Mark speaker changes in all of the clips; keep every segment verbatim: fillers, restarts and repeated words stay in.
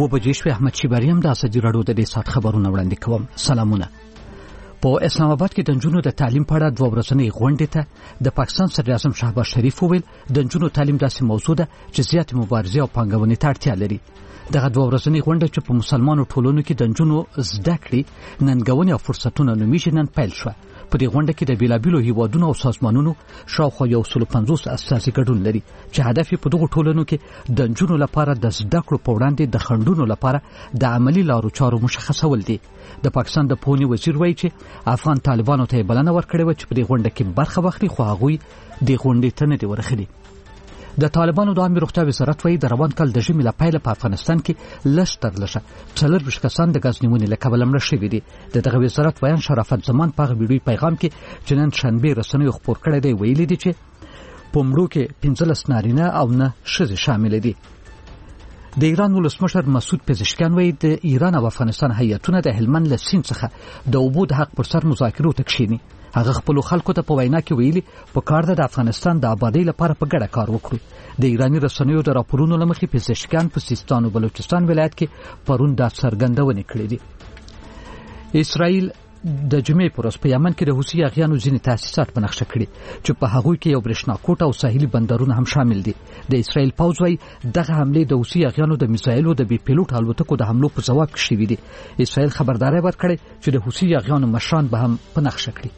Speaker 1: اوه بجې شوې. احمد شیبری هم د ازادي راډیو د دې ساعت خبرونه وړاندې کوم. سلامونه. په اسلام آباد کې د نجونو د تعلیم په اړه دوه ورځنۍ غونډې ته د پاکستان صدر اعظم شهباز شریف وویل د نجونو تعلیم داسې موضوع ده چې زیاتې مبارزې او پانګونې ته اړتیا لري. دغه دوه ورځنۍ غونډه چې په مسلمانو ټولنو کې د نجونو زده کړې، ننګونې او فرصتونه نومیږي نن پیل شوه. په دې غونډه کې د بیلابیلو هیوادونو او سازمانونو شاوخوا یو سل پنځوس استازي ګډون لري چې هدف په دغو ټولنو کې د نجونو لپاره د زده کړو په وړاندې د خنډونو لپاره د عملی لارو چارو مشخصول دي. د پاکستان د پوهنې وزیر وایي چې افغان طالبانو ته بلنه ورکړې و چې په دې غونډه کې برخه واخلي، خو هغوی د غونډې ته نه دي ورغلي. د طالبانو د عامه روغتیا وزارت وایي د روان کال د ژمي له پیله په افغانستان کې لږ تر لږه څلورویشت کسان د ګاز نیونې له کبله مړه شوي دي. د دغه وزارت بیان شرافت زمان په هغه ویډیوي پیغام کې چې نن شنبې رسنیو خپور کړی دی ویلي دي چې په مړو کې پنځلس نارینه او نه ښځې شامل دي. د ایران ولسمشر مسعود پزشکیان وایي د ایران او افغانستان هیئتونه د هلمند له سیند څخه د اوبو د حق پر سر مذاکرو ته کښیني. هغه خپل خلکو ته په وینا کې ویلي په کار ده د افغانستان د آبادی لپاره په ګډه کار وکړو. د ایرانی رسنیو د راپورونو له مخې پزشکیان په سیستان او بلوچستان ولایت کې پرون دا څرګندونې کړې دي. اسرائیل د جمعې پر ورځ په یمن کې د حوثي اغیانو ځینې تاسیسات په نقشه کړي چې په هغوی کې یو برېښنا کوټه او ساحلي بندرونه هم شامل دي. د اسرائیل پوځ وايي دغه حملې د حوثي اغیانو د میزایلو د بې پیلوټ الوتکو د حملو په ځواب کې شوي دي. اسرائیل خبرداری ورکړې چې د حوثي اغیانو مشران به هم په نقشه کړي.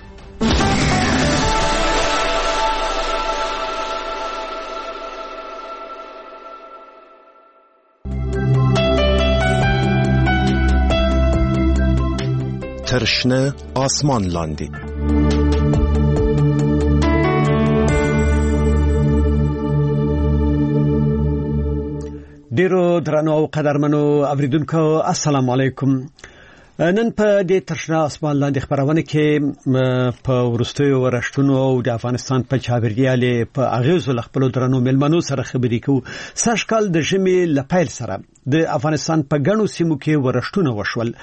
Speaker 2: ترشنه آسمان لاندې
Speaker 3: ډیرو درنو او قدرمنو اوریدونکو السلام علیکم. نن په دې ترشنه آسمان لاندې خبرونه کې په ورستیو ورشتونو او د افغانستان په چاپیریال په اغیزو خپل درنو ملمنو سره خبرې کوو. سږکال د ژمي لپیل سره د افغانستان په ګڼو سیمو کې ورشتونه وشول.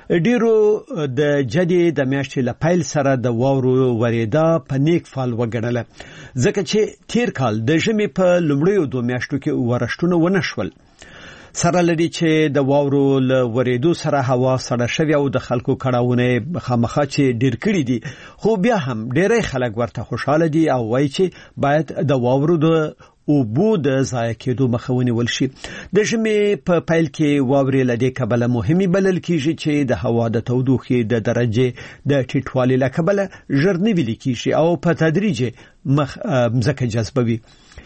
Speaker 3: ډیرو د جدي د میاشتې لپیل سره د واورو وریدا په نیک فال وګڼله ځکه چې تیر کال د ژمي په لومړیو دوه میاشتو کې ورشتونه ونشول. سره لري چې د واورو له وریدو سره هوا سړه شوی او د خلکو کړهونه خامخا چې ډیر کړي دي، خو بیا هم ډیری خلک ورته خوشاله دي او وایي چې باید د واورو د اوبو د ضایع کېدو مخه ونیول شي. د ژمي په پیل کې واورې له دې کبله مهمې بلل کېږي چې د هوا د تودوخې د درجې د ټیټوالي له کبله ژر نه ویلې کېږي او په تدریج مخ مځکه جذبوي.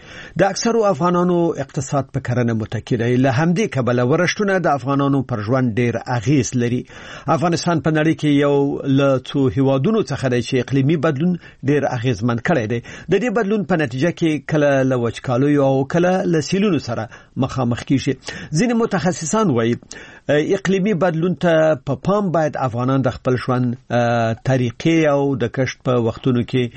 Speaker 3: د اکثرو افغانانو اقتصاد په کرنه متکی دی. له همدې کبله ورشتونه د افغانانو پر ژوند ډیر اغیز لري. افغانستان په نړۍ کې یو له څو هیوادونو څخه دی چې اقلیمي بدلون ډیر اغیزمن کړی دی. د دې بدلون په نتیجه کې کله له وچکالیو او کله له سیلونو سره مخامخ کیږي. ځینې متخصصان وایي اقلیمي بدلون ته په پا پام باید افغانان د خپل ژوند طریقې او د کښت په وختونو کې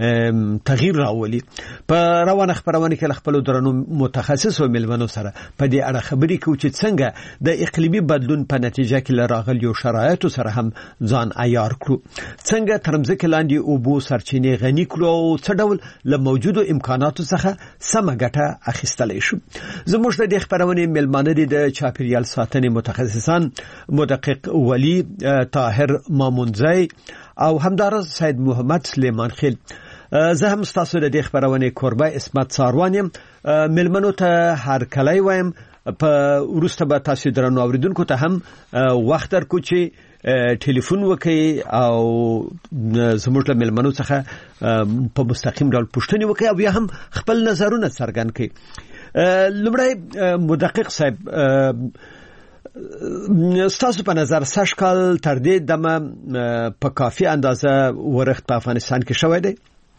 Speaker 3: تغییر راولي. په روانه خبرونه کې خپل درنو متخصص او ملمنو سره په دې اړه خبرې کوي چې څنګه د اقلیمي بدلون په نتیجه کې لراغلیو شرایطو سره هم ځان عیار کړو، څنګه ترمځکه لاندې اوبو سرچینې غني کړو او څه ډول له موجودو امکاناتو څخه سمه ګټه اخیستلی شو. زموږ د دې خبرونه ملمانه دي د چاپیریال ساتنې متخصصان مدقق ولی طاهر مامونزی او همدارس سید محمد سلیمان خیل. زه هم تاسو د دې خبرونه کوربه اسمت ساروانیم. ملمنو ته هر کله وایم په ورسته به تاسو درنو اوریدونکو ته هم وخت درکو چې ټلیفون وکړي او زموږ له ملمنو څخه په مستقیم ډول پوښتنه وکړي او بیا هم خپل نظرونه څرګند کړي. لومړی مدقق صاحب، ستاسو په نظر سږکال تر دې دمه په کافي اندازه ورښت په افغانستان کې شوی دی؟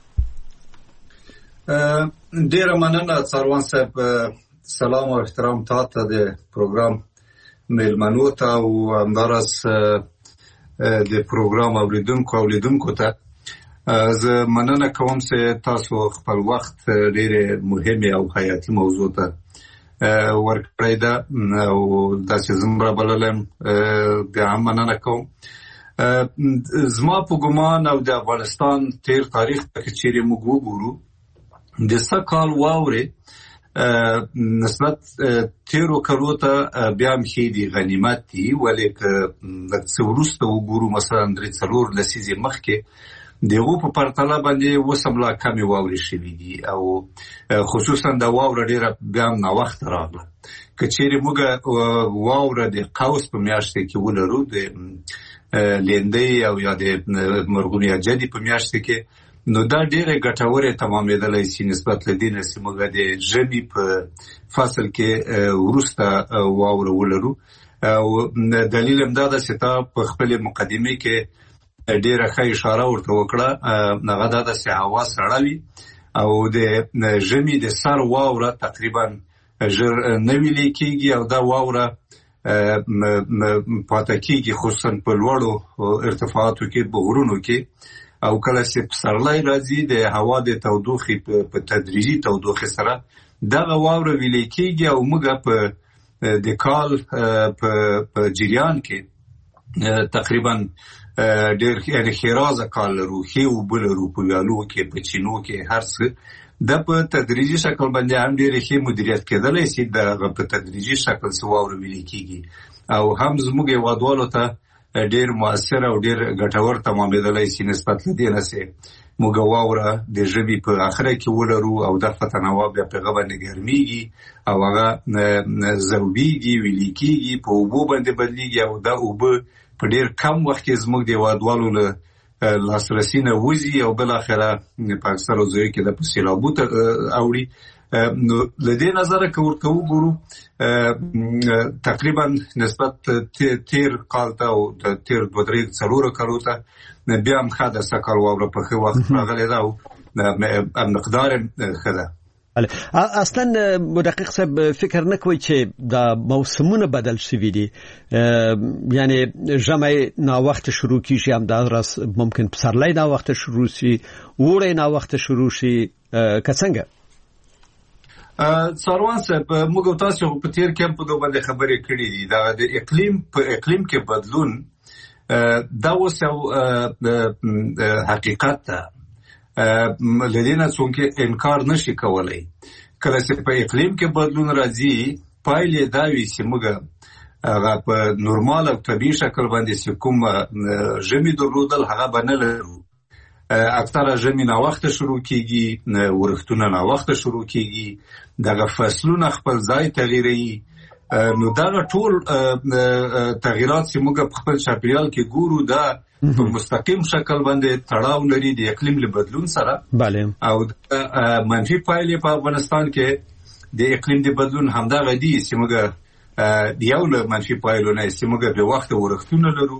Speaker 4: ډیره مننه څاروان صاحب. سلام او احترام تاسو ته د پروګرام ملمنو ته او همدارس د پروګرام اوریدونکو او لیدونکو ته. زه مننه کوم چې تاسو خپل وخت ډیره مهمه او حیاتي موضوع ته ورکړی ده او داسې زمره بللم د هم مننه کوم. زما په ګمان او د افغانستان تیر تاریخ ته چیرې موږ وګورو د سږ کال واورې نسبت تیرو کلو ته بیا هم ښې دي غنیمت دي ولې که لږ څه وروسته وګورو مثلا درې څلور لسیزې مخکې د هغو په پرتله باندې اوس هم لا کمې واورې شوي دي او خصوصا د واوره ډېره بیا هم ناوخته راغله که چیرې موږ واوره د قوس په میاشتې کې ولرو د لیندۍ او یا د مرغونې اجدي په میاشتې کې نو دا ډېره ګټورې تمامېدلی شي نسبت له دې نه چې موږ د ژمي په فصل کې وروسته واوره ولرو او دلیل هم دا ده چې تا په خپلې مقدمې کې ډېره ښه اشاره ورته وکړه هغه دا ده چې هوا سړه وي او د ژمي د سر واوره تقریبا ژر نه ویلې کېږي او دا واوره پاته کېږي خصوصا په لوړو ارتفاعاتو کې په غرونو کې او کله چې پسرلی راځي د هوا د تودوخې په تدریجي تودوخې سره دغه واوره ویلې کېږي او موږ په د کال په جریان کې تقریبا ډېر یعنې ښېرازه کال لرو ښې اوبه لرو په ویالو کې په چینو کې هر څه دا په تدریجي شکل باندې هم ډېرې ښې مدیریت کېدلی شي دغه په تدریجي شکل څه واوره ویلې کېږي او هم زموږ هېوادوالو ته ډېر مؤثر او ډېر ګټور تمامېدلی شي نسبت له دې نه چې موږ واوره د ژمي په اخره کې ولرو او دغه هوا بیا په هغه باندې ګرمېږي او هغه ذوبېږي ویلې کېږي په اوبو باندې بدلېږي او دا اوبه په ډېر کم وخت کې زموږ د هېوادوالو له لاسرسي نه وځي او بالاخره په اکثرو ځایو کې د په سیلابو ته اوړي نو له دې نظره که ورته وګورو تقریبا نسبت تیر کال ته او تیر دوه درې څلورو کالو ته بیا هم ښه ده سږکال واوره په ښه وخت راغلې ده او مقدار یې ښه ده.
Speaker 3: اصلا مدقق صاحب فکر نه کوي چې دا موسمونه بدل شوي دي یعنی ژمی ناوخته شروع کیږي هم دا راس ممکن پسرلی ناوخته شروع شي اوړی ناوخته شروع شي که څنګه
Speaker 4: څاروان صاحب موږ تاسو په تیر کې په دوه باندې خبرې کړې دي دا د اقلیم په اقلیم کې بدلون دا اوس یو حقیقت ده لدينا څوک انکار نشي کولای کله چې په اقلیم کې بدلون راځي پایلې دا وي چې موږ هغه په نورمال او طبيعي شکل باندې چې کوم ژمي درلودل هغه باندې لرو اکثره ژمي نا وخت شروع کیږي ورښتونه نا وخت شروع کیږي دغه فصلونه خپل ځای تغییري نو دا ټول تغیرات چې موږ په خپل چاپیریال کې ګورو دا په مستقیم شکل باندې تړاو لري د اقلیم له بدلون سره
Speaker 3: bale
Speaker 4: او منفي پایلې په افغانستان کې د اقلیم د بدلون همدا غدي چې موږ یو له منفي پایلو نه چې موږ په وخت ورښتونه لرو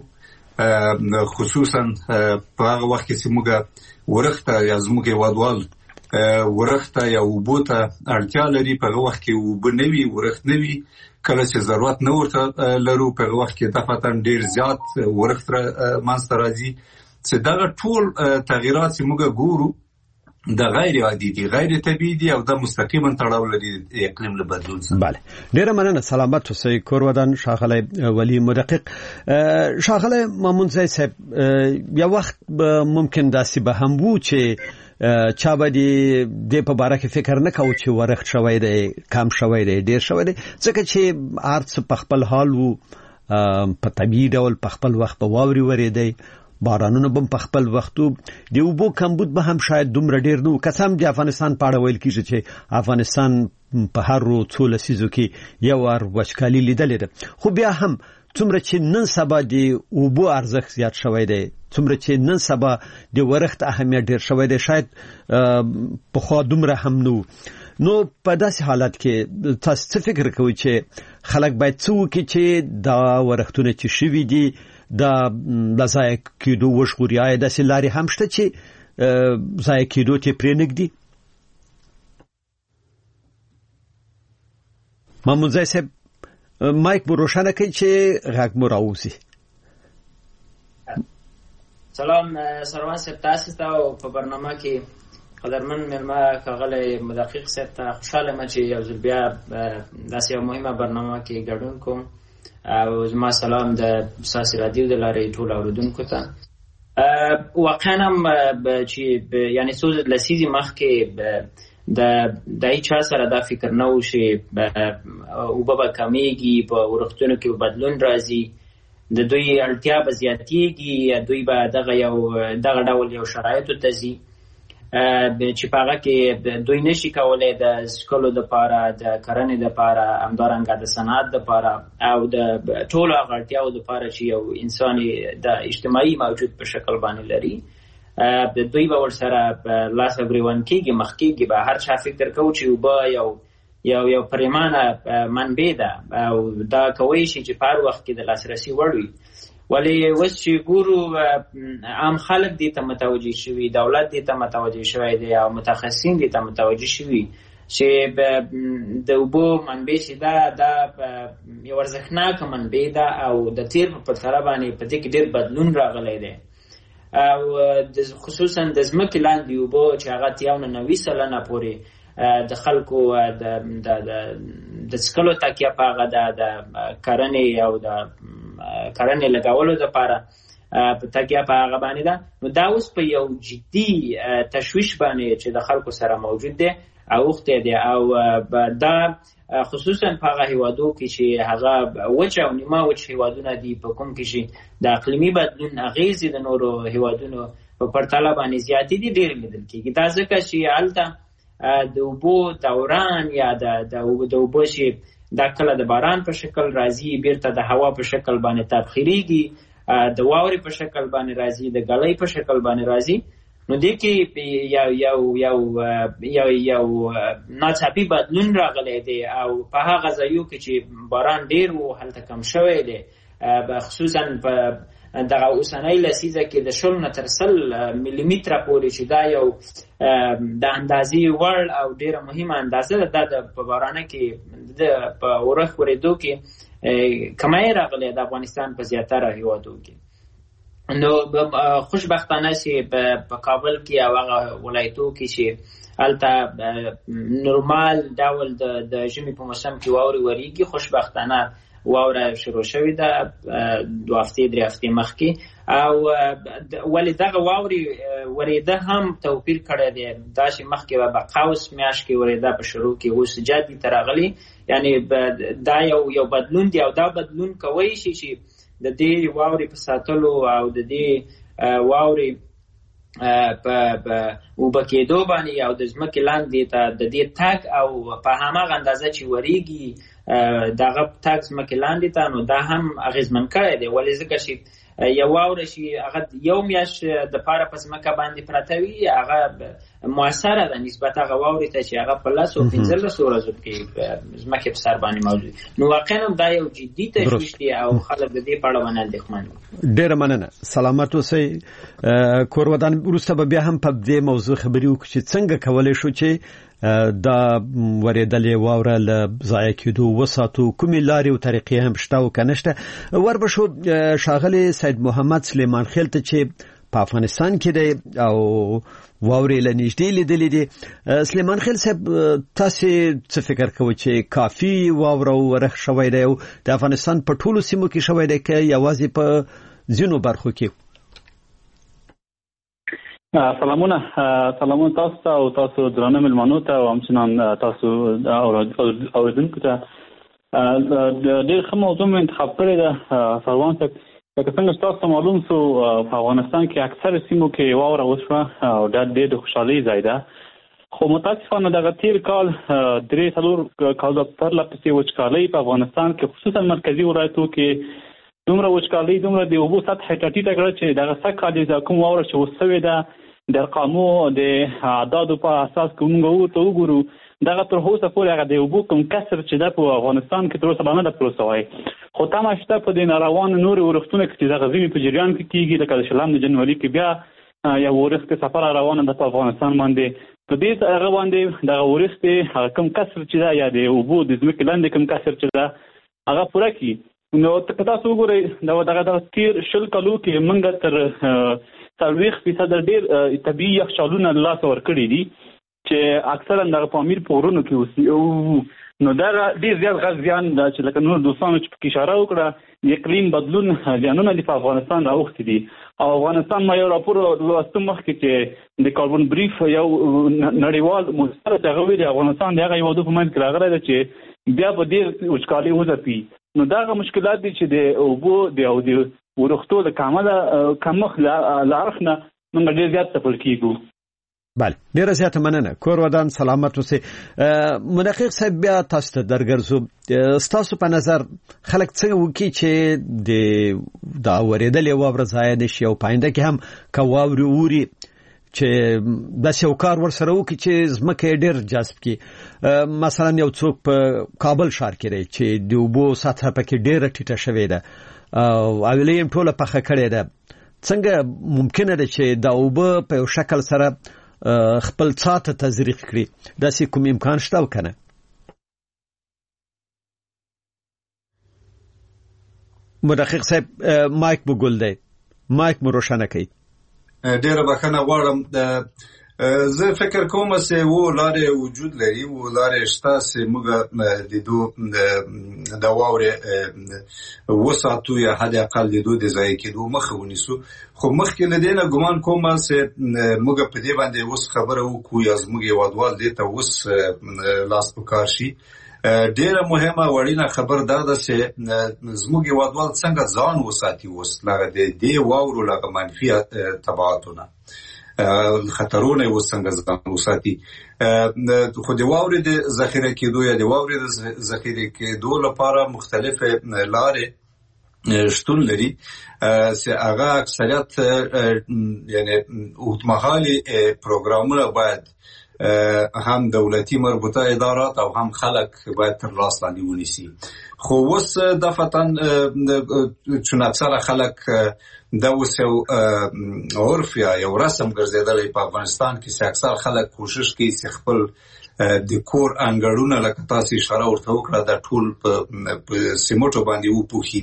Speaker 4: خصوصا په هغه وخت کې چې موږ ورښت یا زموږ وادوال ورښت یا وبوته اړتیا لري په هغه وخت کې وب نه وي ورښت نه وي کله چې ضرورت نه ورته لرو په هغه وخت کې دفعتاً ډیر زیات ورښت منځته راځي چې دا ټول تغیرات چې موږ ګورو د غیر عادي دي غیر طبيعي دي او د مستقیما تړاو لري د اقلیم له بدلون سره.
Speaker 3: bale ډیره مننه سلامت اوسئ کورودان شاغله ولی مدقق شاغله مامون زای صاحب یو وخت ممکن داسې به هم وو چې چا به د په باره کې فکر نه کاوه چې ورښت شوی دی کم شوی دی ډیر شوی دی ځکه چې هر څه په خپل حال وو په طبیعي ډول په خپل وخت په واوري ورېدی بارانونه بم په خپل وختو دی وبو کمبود به هم شاید دومره ډیر نو قسم د افغانستان په اړه ویل کیږي چې افغانستان په هر څو لسیزو کې یو ور وچکالي لیدلې ده خو بیا هم څومره چې نن سبا دی وبو ارزښت زیات شوی دی څومره چې نن سبا د ورښت اهمیت ډیر شوی دی شاید په خو دومره هم نو نو په داسې حالت کې تاسو څه فکر کوئ چې خلک باید څه وکړي چې دا ورښتونه چې شوي دي دا ځای کېدو وشغوري آیا داسې لارې هم شته چې ځای کېدو ته پرې نږدې مامون زای صاحب مایک مو روښانه کړئ چې غږ مو راوځي.
Speaker 5: سلام سروان صاحب تاسو ته په برنامه کې قدرمن ملما کاغله مدقق صاحب ته خوشاله یم چې یو ځل بیا داسې یو مهمه برنامه کې ګډون کوم او زما سلام د ساسي رادیو د لارې ټول اوریدونکو ته. واقعا هم چې یعنی څو لسیزې مخکې د دای چا سره دا فکر نه وشي او به کمیږي په ورختونو کې بدلون راځي د دوی اړتیا به زیاتېږي دوی به دغه یو دغه ډول یو شرایطو ته ځي چې په هغه کې دوی نشي کولی د سکلو دپاره د کرنې دپاره همدارنګه د صنعت دپاره او د ټولو هغه اړتیاو دپاره چې یو انسان د اجتماعي موجود په شکل باندې لري دوی به ورسره لاس ګریوان کېږي مخ کېږي به هر چا فکر کوو چې اوبه یو یو یو پریمانه منبع ده او دا کولی شي چې په هر وخت کې د لاسرسي وړ وي ولې اوس چې ګورو عام خلک دې ته متوجه شوي دولت دې ته متوجه شوی دی او متخصصین دې ته متوجه شوي چې د اوبو منبع چې ده دا یو ارزښتناکه منبع ده او د تیر په پرتله باندې په دې کې ډېر بدلون راغلی دی او خصوصا د ځمکې لاندې اوبو چې هغه اتیا نه نوي سلنه پورې د خلکو د د څښلو تکیه په هغه ده د کرنې او د کرنې لګولو دپاره په تکیه په هغه باندې ده نو دا اوس په یو جدي تشویش باندې چې د خلکو سره موجود دی اوښتی دی او دا خصوصا په هغه هیوادو کې چې هغه وچ او نیمه وچ هیوادونه دي په کوم کې چې د اقلیمي بدلون اغیزې د نورو هیوادونو په پرتله باندې زیاتې دي ډېر لیدل کېږي دا ځکه چې هلته د اوبو دوران یا د اوبو چې دا کله د باران په شکل راځي بیرته د هوا په شکل باندې تبخیریږي د واورې په شکل باندې راځي د ګلۍ په شکل باندې راځي نو دې کې یو یو یو یو یو ناڅاپي بدلون راغلی دی او په هغه ځایو کې چې باران ډېر و هلته کم شوی دی خصوصا په دغه اوسنۍ لسیزه کې د شل نه تر سل میلیمتره پورې چې دا یو د اندازې وړ او ډېره مهمه اندازه ده دا په بارانه کې د په اورښت ورېدو کې کمی راغلی د افغانستان په زیاتره هیوادو کې نو خوشبختانه چې په کابل کې او هغه ولایتو کې چې هلته نورمال ډول د ژمي په موسم کې واورې ورېږي خوشبختانه واوره شروع شوې ده دوه هفتې درې هفتې مخکې او ولې دغه واورې ورېده هم توپیر کړی دی دا چې مخکې به په قوس میاشت کې ورېده په شروع کې اوس جدي ته راغلي یعنې دا یو یو بدلون دی او دا بدلون کولی شي چې د دې واورې په ساتلو او د دې واورې په اوبه کېدو باندې او د ځمکې لاندې ته د دې تګ او په هماغه اندازه چې ورېږي دغه تګ ځمکې لاندې ته نو دا هم اغېزمن کړی دی ولې ځکه چې یو واوره چې هغه یو میاشت دپاره په ځمکه باندې پرته وي هغه مؤثره ده نسبت هغه واورې ته چې هغه په لسو پنځلسو ورځو کې ځمکې په سر باندې موجود نو واقعا دا یو جدي تشویش دی او خلک د دې په اړه باندې اندېښمن دي
Speaker 3: ډېره مننه سلامت اوسئ کور ودان وروسته به بیا هم په دې موضوع خبرې وکړو چې څنګه کولی شو چې دا ورېدلې واوره له ضایع کېدو وساتو کومې لارې او طریقې هم شته او که نشته وربشو ښاغلی سید محمد سلیمان خېل ته چې په افغانستان کې دی او واورې له نږدې لیدلې دي سلیمان خېل صاحب تاسې څه فکر کوئ چې کافي واوره او ورښت شوی دی او د افغانستان په ټولو سیمو کې شوی دی که یوازې په ځینو برخو کې
Speaker 6: سلامونه سلامونه تاسو ته او تاسو درانه مېلمنو ته او همچنان تاسو اوریدونکو ته ډېر ښه موضوع مې انتخاب کړې ده سروان صاحب لکه څنګه چې تاسو ته معلوم سو په افغانستان کې اکثره سیمو کې واوره وشوه او دا ډېر د خوشحالۍ ځای ده خو متاسفانه دغه تیر کال درې څلور کالو پرله پسې وچکالۍ په افغانستان کې خصوصا مرکزي ولایتو کې دومره وچکالۍ دومره د اوبو سطحه ټیټه کړه چې دغه سږ کال د کوم واوره چې وسوې ده د ارقامو د اعدادو په اساس که موږ ورته وګورو دغه تر اوسه پورې هغه د اوبو کوم کسر چې ده په افغانستان کې تر اوسه لا نه ده پوره سوی خو تمه شته په دې ناروانو نورې ورښتونه کې چې دغه ځینې په جریان کې کېږي لکه د شلم د جنوري کې بیا یو ورښت کې سفر روانه ده په افغانستان باندې په دې هغه باندې دغه ورښت هغه کوم کسر چې ده یا د اوبو د ځمکې لاندې کوم کسر چې ده هغه پوره کړي نو که تاسو وګورئ دغه دغه تیر شل کالو کې موږ تر څلوېښت فیصده ډېر طبیعي یخچالونه له لاسه ورکړي دي چې اکثرا دغه په امیر په غرونو کې اوسي او نو دا ډیر زیات غږ زیان دا چې لکه نور دوستانو چې پکې اشاره وکړه اقلیم بدلون زیانونه د افغانستان راوختي دي او افغانستان ما یو راپور لوستم مخکې چې د کاربن بریف یو نړیوال مستند هغه ویلي افغانستان د هغه هیوادو په منځ کې راغلی دی چې بیا به ډېر وچکالي وځپي. نو دا هغه مشکلات دي چې د اوبو د او د ورښتو د کمه کمښت له اړخ نه موږ ډېر زیات تپل کېږو.
Speaker 3: بله ډیره زیاته مننه. کور ودان سلامت اوسئ. منقق صاحب بیا تاسو ته درګرځو. ستاسو په نظر خلک څنګه وکړي چې د دا ورېدلې واوره ضایع نشي او په آینده کې هم که واورې اوري چې داسې یو کار ورسره وکړي چې ځمکه یې ډېر جذب کړي. مثلا یو څوک په کابل ښار کې دی چې د اوبو سطحه پکې ډېره ټیټه شوې ده او اویلې یې ټوله پخه کړې ده. څنګه ممکنه ده چې دا اوبه په یو شکل سره خپل څاته تزریق کړي؟ داسې کوم امکان شته او کنه؟ مدقق صاحب مایک بو ګل دی، مایک مو روښانه کړئ.
Speaker 4: ډیره بخښنه غواړم. زه فکر کوم چې و لارې وجود لري، و لارې شته چې موږ د دو د واورې وساتو یا حد اقل د دو د ضایع کېدو مخه ونیسو. خو مخکې له دې نه ګمان کوم چې موږ په دې باندې اوس خبره وکړو یا زموږ هېوادوال دې ته اوس لاس په کار شي. ډیره مهمه وړینه خبر دا ده چې زموږ هېوادوال څنګه ځان وساتي اوس له دې واورو له منفي تبعاتونه خطرونه اوس څنګه ځان وساتي. خو د واورې د ذخیره کېدو یا د واورې د ذخیره کېدو لپاره مختلفې لارې شتون لري چې هغه اکثریت یعنی اوږدمهالي پروګرامونه باید هم دولتي مربوطه ادارات او هم خلک باید تر لاس لاندې ونیسي. خو اوس دفعتاً چون اکثره خلک دا اوس یو عرف یا یو رسم ګرځېدلی په افغانستان کې چې اکثر خلک کوشش کوي چې خپل د کور انګړونه لکه تاسو اشاره ورته وکړه دا ټول په سیمټو باندې وپوښي.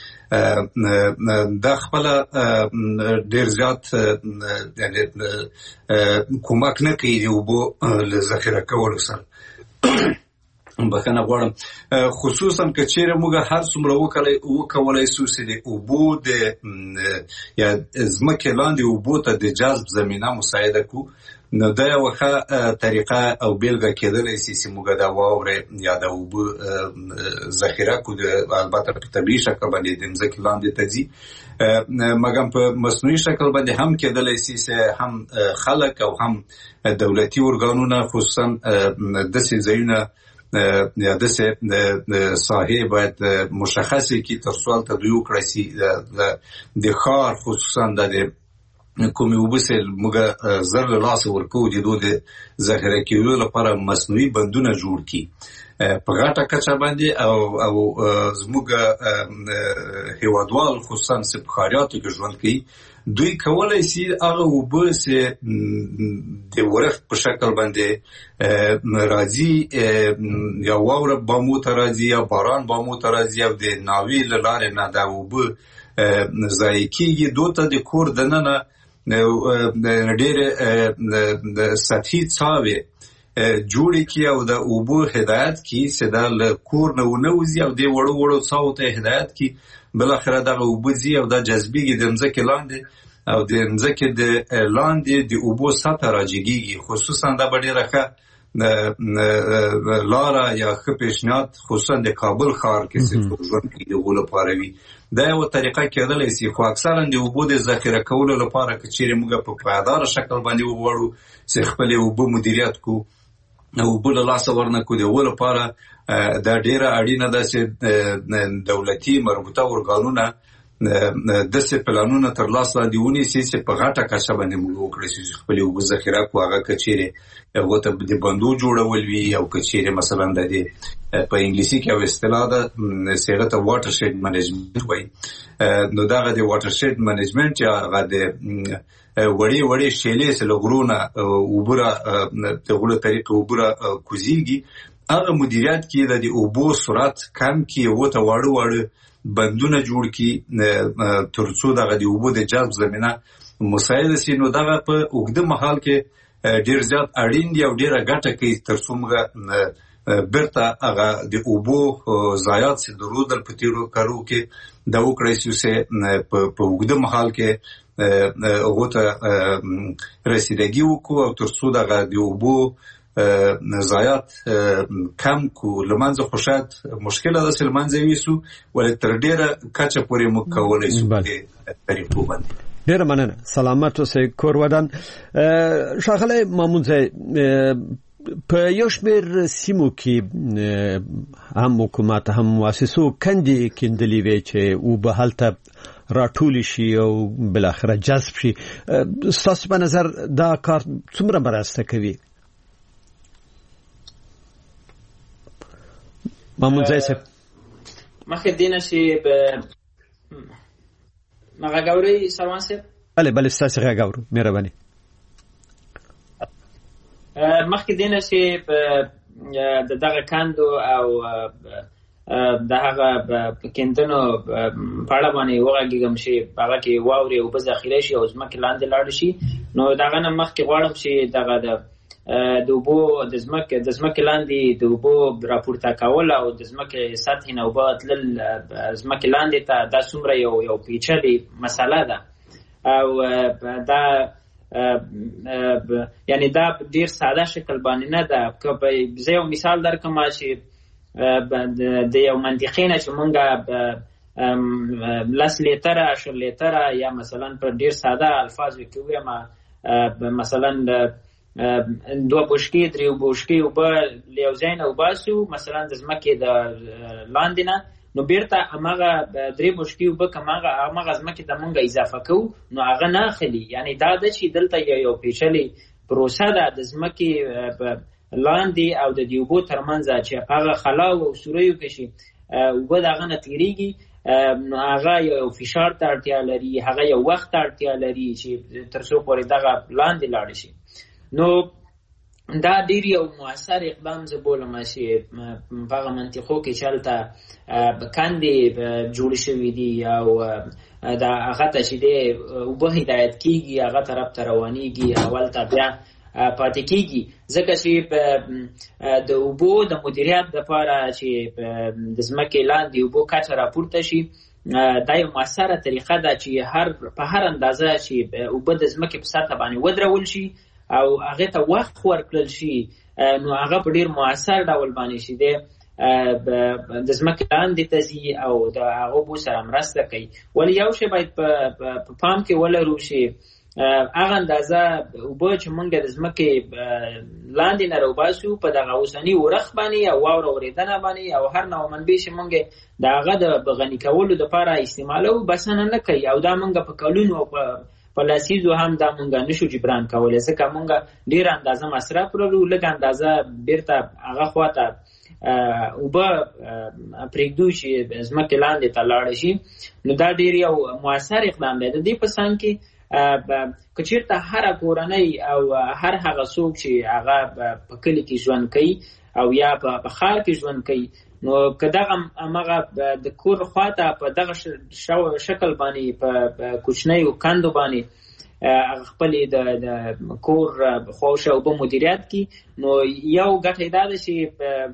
Speaker 4: دا خپله ډېر زیات یعنې کومک نه کوي د اوبو له ذخیره کولو سره. بخښنه غواړم. خصوصا که چیرې موږ هر څومره وکولی شو چې د اوبو د یا ځمکې لاندې اوبو ته د جذب زمینه مساعده کړو، نو دا یوه ښه طریقه او بیلګه کېدلی شي چې موږ د واورې یا د اوبو ذخیره کړو، البته په طبیعي شکل باندې د ځمکې لاندې ته ځي، مګر په مصنوعي شکل باندې هم کېدلی شي چې هم خلک او هم دولتي ارګانونه خصوصا داسې ځایونه یا داسې ساحې باید مشخصې کړي تر څو هلته دوی وکړی شي د ښار خصوصا د کومې اوبه چې موږ زر له لاسه ورکوو د دو د ذخیره کېدو لپاره مصنوعي بندونه جوړ کړي په غټه کچه باندې او او زموږ هېوادوال خصوصا چې په ښاریاتو کې ژوند کوي دوی کولی شي هغه اوبه چې د ورښت په شکل باندې راځي یا واوره بامو ته راځي یا باران بامو ته راځي او د ناوې له لارې نه دا اوبه ضایع کېږي، دو ته د کور دننه ډېرې سطحي څاوې جوړې کړي او د اوبو هدایت کړي چې دا له کور نه ونه وځي او دې وړو وړو څاوو ته هدایت کړي، بالاخره دغه اوبه ځي او دا جذبېږي د ځمکې لاندې او د ځمکې د لاندې د اوبو سطحه راجګېږي. خصوصا دا به ډېره ښه لاره یا ښه پیشنهاد خصوصا د کابل ښار کې چې څوک ژوند کوي د اوبو لپاره وي. دا یوه طریقه کېدلی شي، خو اکثرا د اوبو د ذخیره کولو لپاره که چیرې موږ په پایداره شکل باندې وغواړو چې خپلې اوبه مدیریت کړو، اوبه له لاسه ورنکړو، د اوبو لپاره دا ډېره اړینه ده چې دولتي مربوطه ارګانونه داسې پلانونه تر لاس لاندې ونیسي چې په غټه کچه باندې موږ وکړی شي چې خپلې اوبه ذخیره کړو. هغه که چیرې هغو ته د بندو جوړول وي او که چیرې مثلا د دې په انګلیسي کې یو اصطلاح ده چې هغه ته واټر شیډ منیجمنټ وایي، نو دغه د واټر شیډ منیجمنټ یا هغه د وړې وړې شیلې چې له غرونه اوبه را د غلو طریقې اوبه را کوزېږي هغه مدیریت کې د اوبو سرعت کم کړي، هغو ته واړه واړه بندونه جوړ کړي تر څو دغه د اوبو د جذب زمینه مساعده شي. نو دغه په اوږده مهال کې ډېر زیات اړین دی او ډېره ګټه کوي تر څو موږ برته هغه د اوبو ضایعات چې درودل په تیرو کارو کې د وکړې چې په وګړو محل کې هغه ته رسیدګي وکړو او ترڅو دغه د اوبو ضایعات کم کو لمنځه خوشات مشکله ده چې لمنځه ویسو ولې تر ډیره کچه پورې مو کولای شو د طریقو باندې.
Speaker 3: ډیره مننه. سلامت اوسئ کور ودان. شاغله مامونځه په یو شمېر سیمو کې هم حکومت هم مؤسسو کندې کیندلې وي چې او به هلته راټول شي او بل اخره جذب شي. ستاسو په نظر دا کار څومره مرسته کوي؟ مامونځه صاحب
Speaker 5: مخکې دینه شي به مغاوري سروان صاحب.
Speaker 3: بله بله ستاسو غاورو مهرباني.
Speaker 5: مخکې دینه شي د دغه کاندو او د هغه کیندنو په اړه باندې وغږیږم شي هغه کې واوري او په ذخیره شي او ځمکې لاندې لاړ شي. نو دغه نه مخکې غواړم شي دغه د د اوبو د ځمکې د ځمکې لاندې د اوبو راپورته کول او د ځمکې سطحې نه اوبه تلل ځمکې لاندې ته دا څومره یو یو پیچلې مسله ده او دا یعنی دا ډیر ساده شکل باندې نه ده. که زه یو مثال درکم چې د یو منطقې نه چې مونږه لس لیتره شل لیتره یا مثلا په ډیر ساده الفاظو کې ووایم مثلا دوه بوشکې درې بوشکې اوبه له یو ځای نه وباسو مثلا د ځمکې د لاندې نه نو بیرته هماغه درې بوشکې اوبه که هماغه ځمکې ته مونږ اضافه کوو نو هغه نه اخلي. یعنی دا ده چې دلته یو پیچلې پروسه ده د ځمکې لاندې او د دې اوبو ترمنځ چې هغه خلا او سوریو کې شي اوبه د هغه نه تېرېږي نو هغه یو فشار ته اړتیا لري هغه یو وخت ته اړتیا لري چې تر څو پورې دغه لاندې لاړ شي. نو دا ډیر یو مؤثر اقدام زه بولم چې په هغه منطقو کې چې هلته کندې جوړې شوي دي او دا هغه ته چې دی اوبه هدایت کېږي هغه طرف ته روانېږي هلته بیا پاتې کېږي ځکه چې د اوبو د مدیریت دپاره چې د ځمکې لاندې اوبو کچه راپورته شي دا یو مؤثره طریقه ده چې هر په هر اندازه چې اوبه د ځمکې په سطحه باندې ودرول شي او هغه ته وخت ورکړل شي نو هغه په ډیر مؤثر ډول باندې شي د د ځمکې لاندې ته ځي او د هغه اوبو سره مرسته کوي. ولې یو شی باید په پام کې ولرو چې هغه اندازه اوبه چې مونږ د ځمکې لاندې نه راوباسو په دغه اوسني ورخ باندې او واوره اورېدنه باندې او هر نوع منبع چې مونږ د هغه د غني کولو دپاره استعمالوو بسنه نه کوي او دا مونږ په کلونو او په په لسیزو هم دا مونږ نشو جبران کولی ځکه مونږ ډېره اندازه مصرف لرو لږ اندازه بیرته هغه خواته اوبه پرېږدو چې ځمکې لاندې ته لاړه شي. نو دا ډېر یو مؤثر اقدام دی. د دې په څنګ کې که چېرته هره کورنۍ او هر هغه څوک چې هغه په کلي کې ژوند کوي او یا په ښار کې ژوند کوي نو که دغه همغه د کور خواته په دغه شکل باندې په کوچنیو کندو باندې خپلې د کور خواوشا اوبه مدیریت کړي نو یو ګټه دا ده چې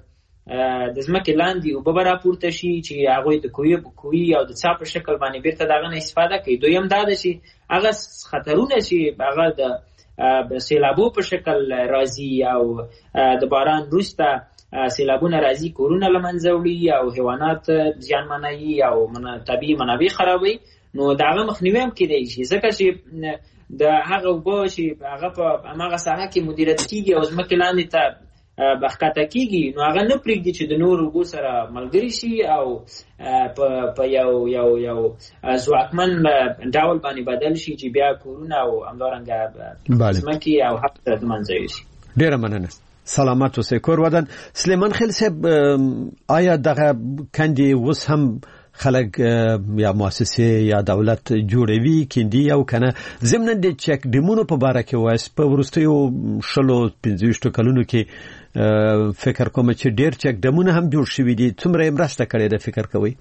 Speaker 5: د ځمکې لاندې اوبه به راپورته شي چې هغوی د کوهي او د څاه په شکل باندې بیرته د هغه نه استفاده کوي. دویم دا ده چې هغه خطرونه چې هغه د سیلابو په شکل راځي او د باران وروسته سیلابونه راځي کورونه له منځه وړي او حیوانات زیانمنوي او طبیعي منابع خرابوي نو د هغه مخنیوی هم کېدی شي ځکه چې د هغه اوبه چې هغه په هماغه ساحه کې مدیریت کېږي او ځمکې لاندې ته بښکته کېږي نو هغه نه پرېږدي چې د نورو اوبو سره ملګري شي او په یو یو یو ځواکمن ډول باندې بدل شي چې بیا کورونه او همدارنګه ځمکې او هغه سره د منځه یوسي.
Speaker 3: ډېره مننه. سلامت اوسئ کور ودان. سلیمان خیل صاحب آیا دغه کندې اوس هم خلک یا مؤسسې یا دولت جوړوي کیندي او کنه ضمن د چک ډیمونو په باره کې وایس په وروستیو شلو پنځه ویشتو کلونو کې فکر کوم چې ډیر چک ډیمونه هم جوړ شوي دي څومره یې مرسته کړې ده فکر کوئ؟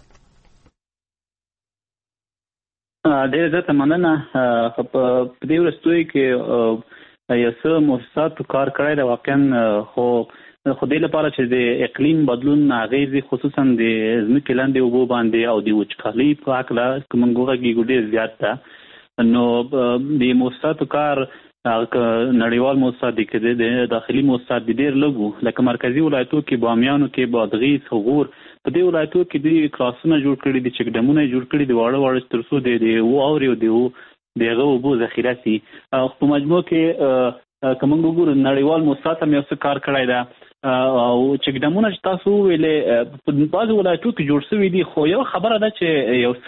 Speaker 6: ډېره زیاته مننه. په دې وروستیو کې یو څه مؤسساتو کار کړی دی واقعا خو خدای لپاره چې د اقلیم بدلون اغیزې خصوصا د ځمکې لاندې اوبو باندې او د وچکالۍ په هکله کوم غوږی ډېر زیات ده نو د موسساتو کار نړیوال موسسات دي کې د داخلي موسسات ډېر لږ لکه مرکزی ولایتو کې بامیانو کې بادغیس غور په دې ولایتو کې د کلاسونه جوړ کړي دي چې ډمونه جوړ کړي دي واړه واړه ترڅو د واوري او د دغه اوبو ذخیره سي په مجموع کې کوم وګورو نړیوال موسسات هم یو څه کار کړی دا او چې ډمونه چې تاسو ویلې په بعض ولایتو کې جوړ شوي دي خو یو خبره ده چې یو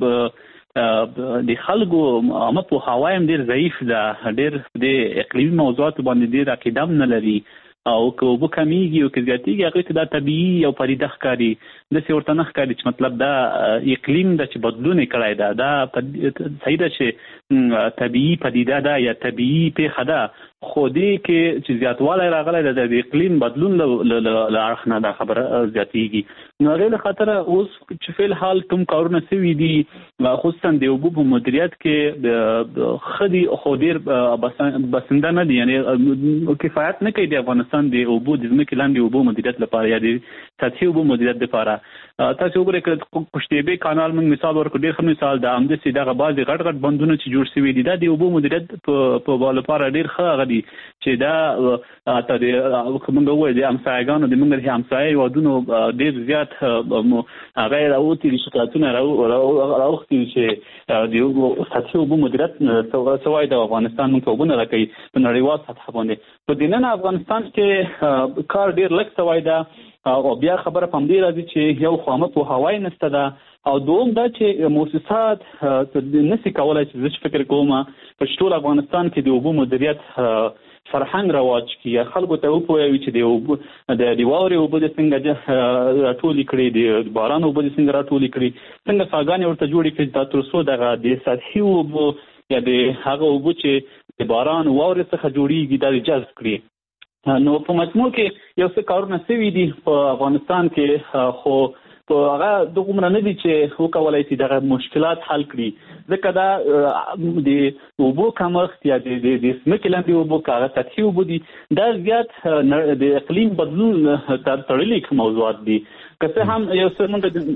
Speaker 6: څه د خلکو عامه پوهاوی هم ډېر ضعیف ده ډېر د اقلیمي موضوعاتو باندې ډېر عقیده هم نه لري او که اوبه کمیږي او که زیاتېږي هغوی ته دا طبیعي او پدیده ښکاري داسې ورته نه ښکاري چې مطلب دا اقلیم ده چې بدلون یې کړی ده دا صحیح ده چې طبیعي پدیده ده یا طبیعي پیښه ده خو دې کې چې زیاتوالی راغلی ده د اقلیم بدلون له اړخ نه دا خبره زیاتېږي نو هغې له خاطره اوس چې فی الحال کوم کارونه سوي دي خصوصا د اوبو په مدیریت کې ښه دي خو ډېر بسنده نه دي یعنې کفایت نه کوي د افغانستان د اوبو د ځمکې لاندې اوبو مدیریت لپاره یا د سطحي اوبو مدیریت لپاره تاسو وګورئ که پشتیبې کانال موږ مثال ورکړو ډېر ښه مثال ده همداسې دغه بعضې غټ غټ بندونه چې جوړ سوي دي دا د اوبو مدیریت په لپاره ډېر ښه هغه دي چې دا حتی د موږ ووایو د همسایهګانو د موږ د همسایه هېوادونو ډېر زیات هغه یې راوتي دي شکایتونه راوختي دي چې د سطحي اوبو مدیریت څه وایي د افغانستان موږ ته اوبه نه راکوي په نړیوال سطحه باندې په دننه افغانستان کې کار ډېر لږ سوی ده او بیا خبره په همدې راځي چې یو خو عامه پوهاوی نشته ده او دوم دا چې مؤسسات نشي کولی چې زه فکر کوم په ټول افغانستان کې د اوبو مدیریت فرهنګ رواج کړي خلکو ته وپوهوي چې د اوبو د واورې اوبه د څنګه راټولې کړي د باران اوبه د څنګه راټولې کړي څنګه څاګانې ورته جوړې کړي دا تر څو دغه د سطحي اوبو یا د هغه اوبو چې د باران واورې څخه جوړېږي دا جذب کړي نو په مجموع کې یو څه کارونه سوي دي په افغانستان کې خو په هغه دومره نه دي چې وکولای شي دغه مشکلات حل کړي ځکه دا د اوبو کمښت یا د ځمکې لاندې اوبو که هغه سطحي اوبه دي دا زیات د اقلیم بدلون تړلي موضوعات دي که څه هم یو څه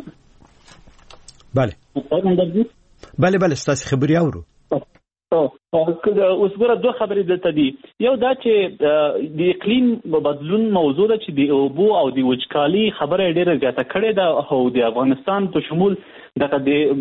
Speaker 6: موږ
Speaker 3: بله بله بله ستاسې خبرې اورو
Speaker 6: اوس ګوره دوه خبرې دلته دي یو دا چې د اقلیم بدلون موضوع ده چې د اوبو او د وچکالۍ خبره یې ډېره زیاته کړې ده او د افغانستان په شمول دغه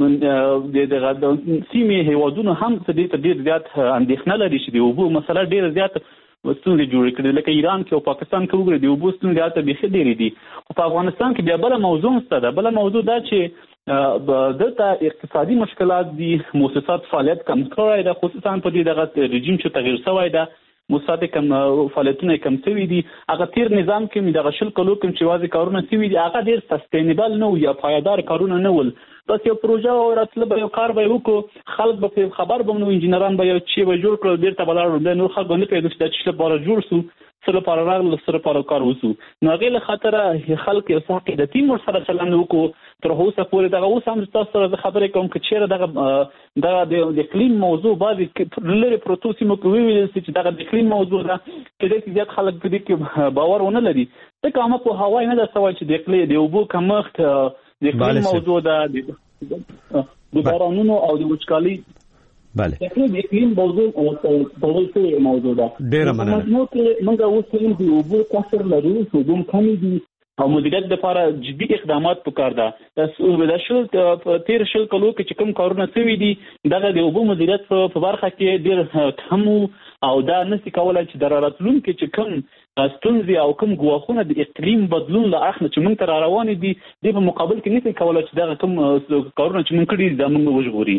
Speaker 6: د سیمې هېوادونو هم څه دې ته ډېر زیات اندېښنه لري چې د اوبو مسله ډېره زیات ستونزې جوړې کړي لکه ایران کې او پاکستان کې وګورئ د اوبو ستونزې هلته بیخي ډېرې دي خو په افغانستان کې بیا بله موضوع شته ده بله موضوع دا چې دلته اقتصادي مشکلات دي مؤسسات فعالیت کم کړی ده خصوصا په دې دغه رژیم چې تغیر شوی ده مؤسسات کم فعالیتونه کم شوي دي هغه تیر نظام کې مې دغه شل کلو کې چې یوازې کارونه شوي دي هغه ډېر سسټینیبل نه و یا پایدار کارونه نه ول بس یو پروژه راتله به یو کار به یې وکړو خلک به خبر به نو انجینران به یو چی به جوړ کړل بېرته به لاړل بیا نور خلک به نه پوهېدل چې دا څه لپاره جوړ شو څه لپاره راغلل څه لپاره کار وشو نو هغې له خاطره خلک یو څه عقیدتي ورسره چلند وکړو تر اوسه پورې دغه اوس هم تاسو سره زه خبرې کوم که چېرې دغه دغه د اقلیم موضوع بعضې لرې پرتو سیمو کې وویل شي چې دغه د اقلیم موضوع ده کېدای شي زیات خلک په دې کې باور ونه لري ځکه عامه پوهاوی نه ده سوی چې د اقلیم د اوبو کمښت د اقلیم موضوع ده د بارانونو او د وچکالۍ
Speaker 3: بله
Speaker 6: د اقلیم موضوع تړل شوې موضوع ده
Speaker 3: ډېره مننه
Speaker 6: مجموع کې موږ اوس هم د اوبو کسر لرو اوبه هم کمې دي او مدیریت لپاره جدي اقدامات پکار ده د شل تیر شل کلو کې چې کوم کارونه شوي دي دغه د اوبو مدیریت په برخه کې ډېر کم او دا نشي کولی چې د راتلونکي چې کوم ستونزې او کوم ګواښونه د اقلیم بدلون له اړخ نه چې موږ ته را روانې دي دې په مقابل کې نشي کولی چې دغه کوم کارونه چې موږ کړي دي دا موږ وژغوري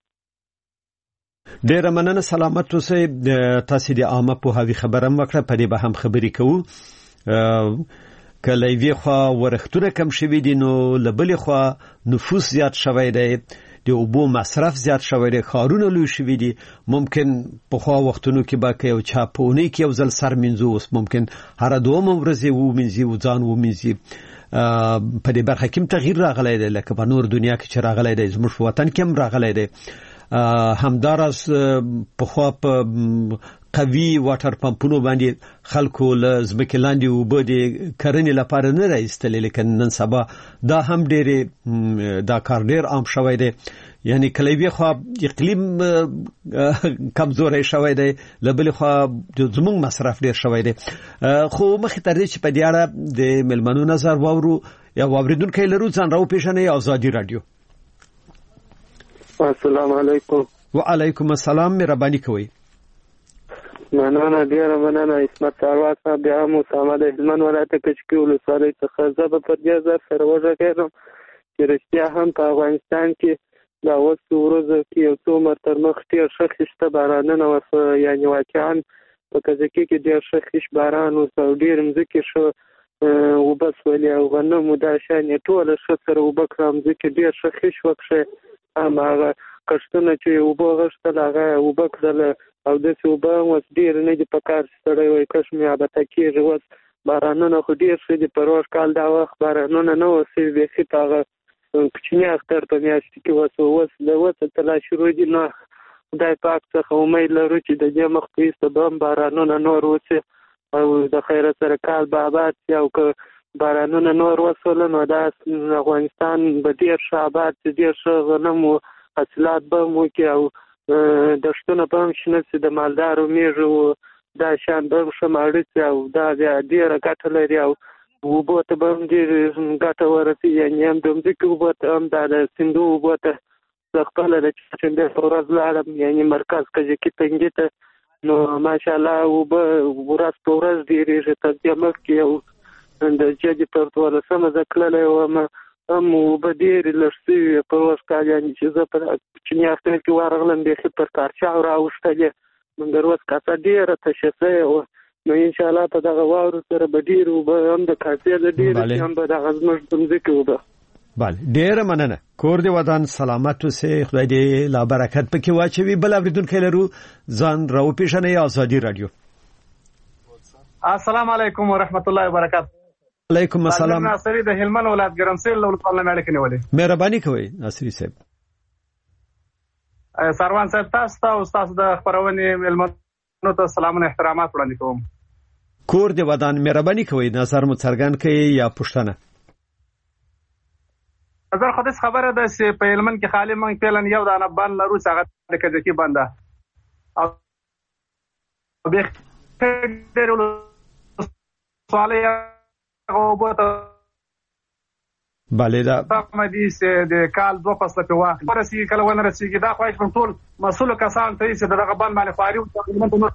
Speaker 3: ډېره مننه سلامت اوسئ تاسې د عامه پوهاوي خبره هم وکړه په دې به هم خبرې کوو که له یوې خوا ورښتونه کم شوي دي نو له بلې خوا نفوس زیات شوی دی د اوبو مصرف زیات شوی دی ښارونه لوی شوي دي ممکن پخوا وختونو کې به که یو چا په اونۍ کې یو ځل سر مینځو اوس ممکن هره دومه ورځ یې ومینځي و ځان ومینځي په دې برخه کې هم تغییر راغلی دی لکه په نور دنیا کې چې راغلی دی زموږ په وطن کې هم راغلی دی همداراز پخوا په قوي واټر پمپونو باندې خلکو له ځمکې لاندې اوبه د کرنې لپاره نه راایستلې، لیکن نن سبا دا هم ډېر دا کار ډېر عام شوی دی. یعنی کلیوي خو اقلیم کمزوري شوی دی، لبل خو زموږ مصرف ډېر شوی دی. خو مخې تر دې چې په دې اړه د ملمنو نظر واورو یا واوریدونکو لرو ځان راو پیژنې آزادي رادیو.
Speaker 7: السلام علیکم.
Speaker 3: وعلیکم السلام، مهرباني کوئ.
Speaker 7: مننه ډیره مننه. اسمت ثروت صاحب بیا هم اسامه د هلمند ولایت کشکي ولسوالۍ څخه زه به پر دې ځای سره وږغېږم چې رښتیا هم په افغانستان کې دا اوس ورځو کې یو څو عمر تر مخ ډېر ښه خیشته بارانونه وسوه، یعنې واقعا په کجکي کې ډېر ښه خیش باران وسو او ډېر مځکې ښه اوبه سولې او غنم دا شیان یې ټوله ښه سره اوبه کړه، مځکې ډېر ښه خیش وکښې، هماغه کښتونه چې اوبه غوښتل هغه اوبه کړل او داسې اوبه هم اوس ډېر نه دي په کار چې سړی وایي کش مې ابته کېږي. اوس بارانونه خو ډېر ښه دي، په روژ کال دا وخت بارانونه نه وه سوي، بیخي په هغه کوچني اختر په میاشت کې وسو. اوس د وسه تلا شروع دي، نو خدای پاک څخه امید لرو چې د دې مخ په ایسته به هم بارانونه نور وسي او د خیره سره کال به آباد شي، او که بارانونه نور وسول نو دا افغانستان به ډېر ښه آباد شي، ډېر ښه غنم و حاصلات به هم وکړي او دښتونه به هم شنه شي، د مالدارو میږو دا شیان به هم ښه ماړه شي او دا بیا ډېره ګټه لري او اوبو ته به هم ډېر ګټه ورسي. یعنې هم د مځکې اوبو ته هم دا د سیندو اوبو ته زه خپله د چهارشنبې په ورځ لاړم، یعنې مرکز کجکي تنګي ته، نو ماشاءالله اوبه ورځ په ورځ ډېرېږي. تر دې مخکې یو د جدي پر دولسمه زه تللی وم، هم اوبه ډېرې لږ شوي په روژ کال، یعنې چې زه په کوچني اختر کې ورغلم بیخي پر کارچاو راوښتلې، مګر اوس کاسه ډېره تشه شوې وه. نو انشاءالله په دغه واورو سره به ډېرې اوبه هم د کاسې د ډېرې هم به دغه زموږ د مځکې اوبه.
Speaker 3: بله، ډېره مننه. کور دې ودان سلامت اوسئ، خدای دې لا برکت پکې واچوي. بل اورېدونکی لرو، ځان راوپېژنئ. آزادي رادیو.
Speaker 8: السلام علیکم ورحمت الله وبرکاته.
Speaker 3: علیکم السلام.
Speaker 8: ناصری د هلمند ولایت ګرمسیر له ولسوالۍ نه اړیکې نیولې.
Speaker 3: مهرباني کوئ ناصری صاحب.
Speaker 8: سروان صاحب تاسو ته او تاسو د خپرونې مېلمنو ته سلامونه احترامات وړاندې کوم.
Speaker 3: کور دې ودان، مهرباني کوئ نظر مو څرګند کړئ یا پوښتنه.
Speaker 8: نظر خو داسې خبره ده چې په هلمند کې خالي موږ فعلا یو دانه بند لرو چې هغه د کجکي بند ده او بیخي ډېرې ولسوالۍ اوبه ته
Speaker 3: بله دا
Speaker 8: سمه دي چې د کال دوه فصله پرې واخلي، ورسېږي کله ونه رسېږي. دا خواهش کوم ټول مسؤلو کسانو ته چې د دغه بند باندې خواري وکړي.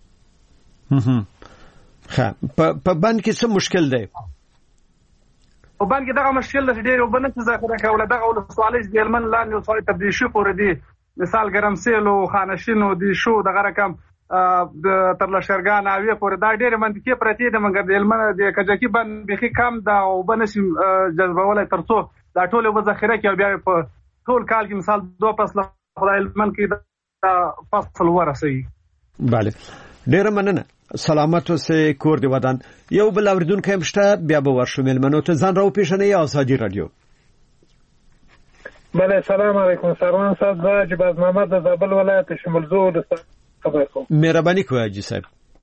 Speaker 3: ښه، په بند کې څه مشکل دی؟
Speaker 8: په بند کې دغه مشکل ده چې ډېرې اوبه نه شي ذخیره کولی. دغه ولسوالۍ چې د هلمند لاندې ولسوالۍ تبدیل شوي پورې دي، مثال ګرمسیل و خانشین و دیشو دغه رقم تر لشکرګاه ناوې پورې دا ډېرې منطقې پرتې دي، مګر د هلمند د کجکي بند بیخي کم دا اوبه نه شي جذبولی تر څو دا ټولې اوبه ذخیره کړي او بیا په ټول کال کې مثال دوه فصله خدای هلمند کې دا فصل ورسوي.
Speaker 3: بله، ډېره مننه. سلامت اوسئ، کور دې ودان. یو بل اورېدونکی هم شته، بیا به ورشو مېلمنو ته. ځان راوپېژنئ. آزادي رادیو.
Speaker 9: بله، سلام علیکم. سروان صاحب، زه جباز محمد د زابل ولایت شمولزو ولسوالۍ خبر کوم.
Speaker 3: مهرباني کوئ حاجي صاحب.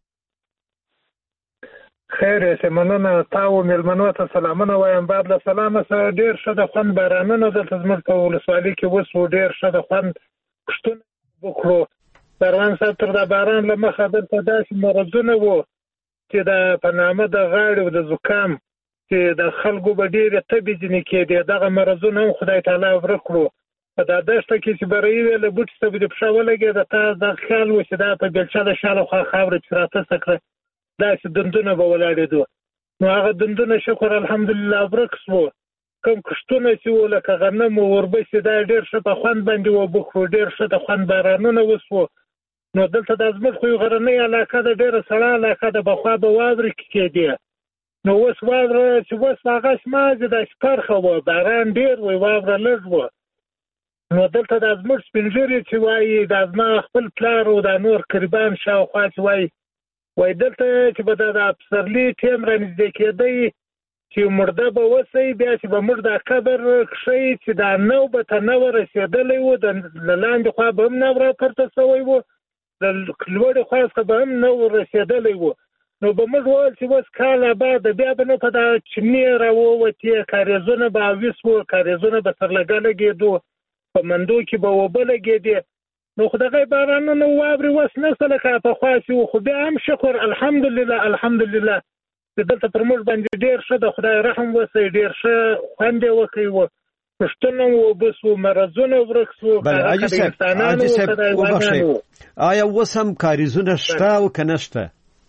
Speaker 9: خیر یې مننه. تا و مېلمنو ته سلامونه وایم. بعد له سلامه سره ډېر ښه د خوند بارانونه دلته زموږ په ولسوالۍ کې وسو، ډېر ښه د خوند کښتونه وکړو. سروان صاحب، تر دا باران له مخه دلته داسې مرضونه وو چې د په نامه د غاړې او د زکام چې د خلکو به ډېرې تبې ځینې کېدې، دغه مرضونه هم خدای تعالی ورک کړو. په دا دښته کې چې بری وې له بوټي ته به دې پښه ولګېده، تا دا خیال و چې دا په بېلچه د شاله خوا خاوره چې راټسه کړه داسې دندونه به ولاړېدو. نو هغه دندونه شکر الحمدلله ورک شو. کوم کښتونه چې وو لکه غنم و وربسې دا ډېر ښه په خوند باندې اوبه کړو، ډېر ښه د خوند بارانونه وسوه. نو دلته د زموږ خو غرنۍ علاقه ده، ډېره سړه علاقه ده، بخوا به واورې کېدې. نو اوس واوره چې اوس هغه شمازې داسې پرخه وه، باران ډېر و، واوره لږ وه. نو دلته د زموږ سپین ږیري چې وایي دا زما خپل پلار و دا نور قریبان شاوخوا چې وایي وایي دلته چې به د پسرلي ټیم رانږدې کېدی چې مرده به وسی، بیا چې به موږ دا قبر کښی چې دا نو به ته نه ورسېدلی و، د لاندې خوا به هم نه راپورته شوی و، د لوړې خوا څخه به هم نه ورسېدلی و. نو به موږ وویل چې اوس کاله بعد بیا به نو په دا چینې راووتې، کاریزونه به اویس وو، کاریزونه به سرلګه لګېدو، په منډو کې به اوبه لګېدې. نو خو دغه بارانونه واورې اوس نشته لکه پخوا چې و. خو بیا هم شکر الحمدلله الحمدلله چې دلته پر موږ باندې ډېر ښه د خدای رحم وسی، ډېر ښه خوند یې وکړی و. پښتونه اوبه سو، مرضونه ورک سو.
Speaker 3: بله حاجي صاحب، حاجي صاحب وبخښئ، آیا اوس هم کاریزونه شته او که نشته؟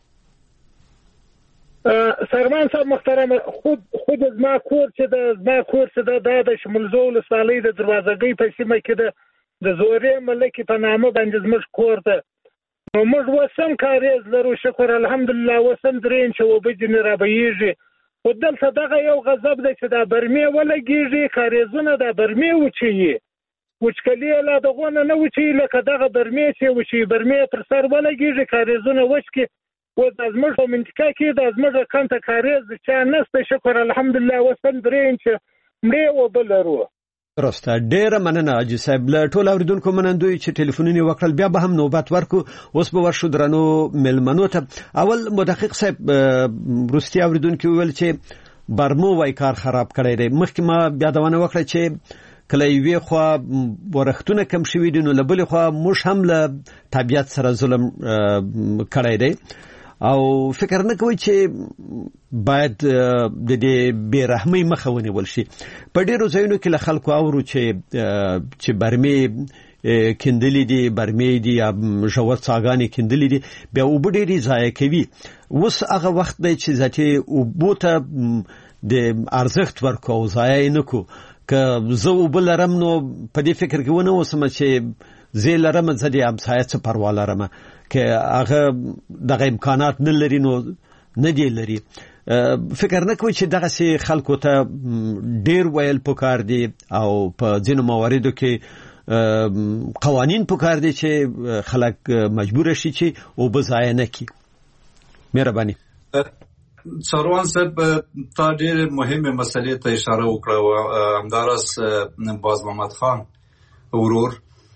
Speaker 9: سرمان صاحب محترم، خود خود زما کور چې د زما کور چې د دا د شمولزو ولسوالۍ د دروازګۍ په سیمه کې د د زورې ملکې په نامه باندې زموږ کور ده. نو موږ اوس هم کاریز لرو، شکر الحمدلله. اوس هم درې انچه اوبه ځینې رابهیږي. خو دلته دغه یو غضب دی چې دا برمې ولګېږي، کاریزونه دا برمې وچوي، وچکلي یې لا دغو نه نه وچوي لکه دغه برمې چې وچوي. برمې پر سر ولګېږي، کاریزونه وچکي. اوس د زموږ په منطقه کې د زموږ کانته کاریز چا نشته، شکر الحمدلله. اوس هم درې انچه مړې اوبه لرو.
Speaker 3: درسته، ډیره مننه حاجي صاحب. له ټولو اورېدونکو منندوی چې ټلیفونونه وکړل، بیا به هم نوبت ورکو. اوس به ورشو درنو مېلمنو ته. اول مدقق صاحب وروستي اورېدونکي وویل چې برمو وای کار خراب کړی دی. مخکې ما یادونه وکړه چې کله یوې خوا ورښتونه کم شوي دي، نو له بلې خوا موږ هم له طبیعت سره ظلم کړی دی او فکر نه کوي چې باید د دې بې رحمۍ مخه ونیول شي. په ډیرو ځایونو کې له خلکو اورو چې چې برمې کیندلې دي، برمې دي یا ژور څاګانې کیندلې دي، بیا اوبه ډېرې ضایع کوي. اوس هغه وخت دی چې ذاتي اوبو ته د ارزښت ورکړو او ضایع یې نه کړو. که زه اوبه لرم نو په دې فکر کې ونه اوسم چې زه لرم زه د همسایه څه پروا لرم، که هغه دغه امکانات نه لري نو نه دی لري. فکر نه کوي چې دغه سي خلکو ته ډیر ویل پکار دي او په ځینو مواردو کې قوانین پکار دي چې خلک مجبور شي چې اوبه ضایع نه کړي. مهرباني.
Speaker 4: سروان صاحب تا ډېر مهمه مسلې ته اشاره وکړه. همدارس باز محمد خان ورور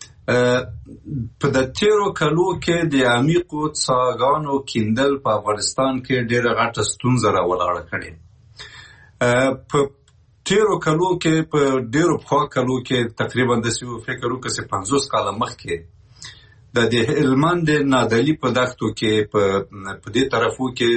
Speaker 4: په د تیرو کلو کې د عمیقو څاګانو کیندل په افغانستان کې ډېره غټه ستونزه راولاړه کړې. په تیرو کلو کې په ډېرو پخوا کلو کې تقریبا داسې فکر وکړه چې پنځوس کاله مخکې د دې هلمند د نادعلي په دښتو کې په دې طرفو کې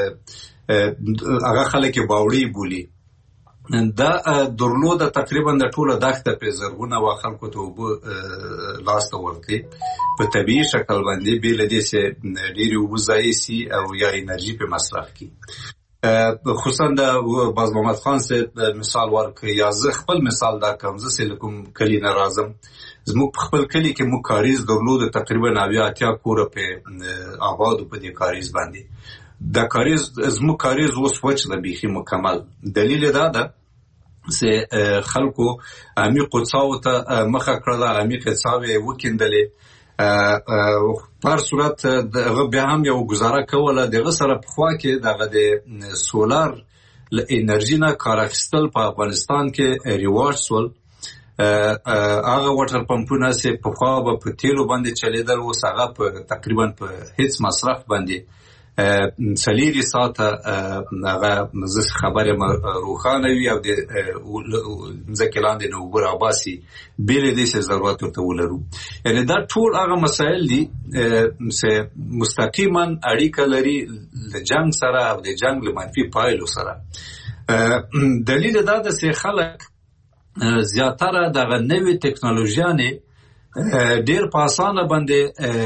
Speaker 4: هغه خلک باوړي بولي. دا درلوده تقریبا د ټوله دښته په زرګونه وا خلکو ته اوبه لاسته ورکړي په طبیعي شکل باندې، بې له دې چې ډېرې اوبه ضایع سي او یا انرژي په مصرف کړي. خصوصا د باز محمد خان صاحب مثال ورکړي یا زه خپل مثال دا کوم. زه چې له کوم کلي نه راځم، زموږ په خپل کلي کې موږ کاریز درلوده تقریبا اویا اتیا کوره په آبادو په دې کاریز باندې. دا کاریز زموږ کاریز اوس وچ ده بیخي مکمل. دلیل دا ده چې خلکو عمیقو څاو ته مخه کړله، عمیقې څاوې یې وکیندلې. په هر صورت دغه بیا هم یو ګزاره کوله. دغه سره پخوا کې دغه د سولار له انرژي نه کار اخیستل په افغانستان کې رواج سول. هغه واټر پمپونه چې پخوا به په تیلو باندې چلیدل، اوس هغه په تقریبا په هیڅ مصرف باندې څلېرې ساعته هغه خبرې روښانه وي او د ځمکې لاندې نه اوبه راباسي، بې له دې چې ضرورت ورته ولرو. یعنې دا ټول هغه مسایل دي چې مستقیما اړیکه لري له جنګ سره او د جنګ له منفي پایلو سره. دلیل دا ده چې خلک زیاتره دغه نوې ټکنالوژیانې ډېر په اسانه باندې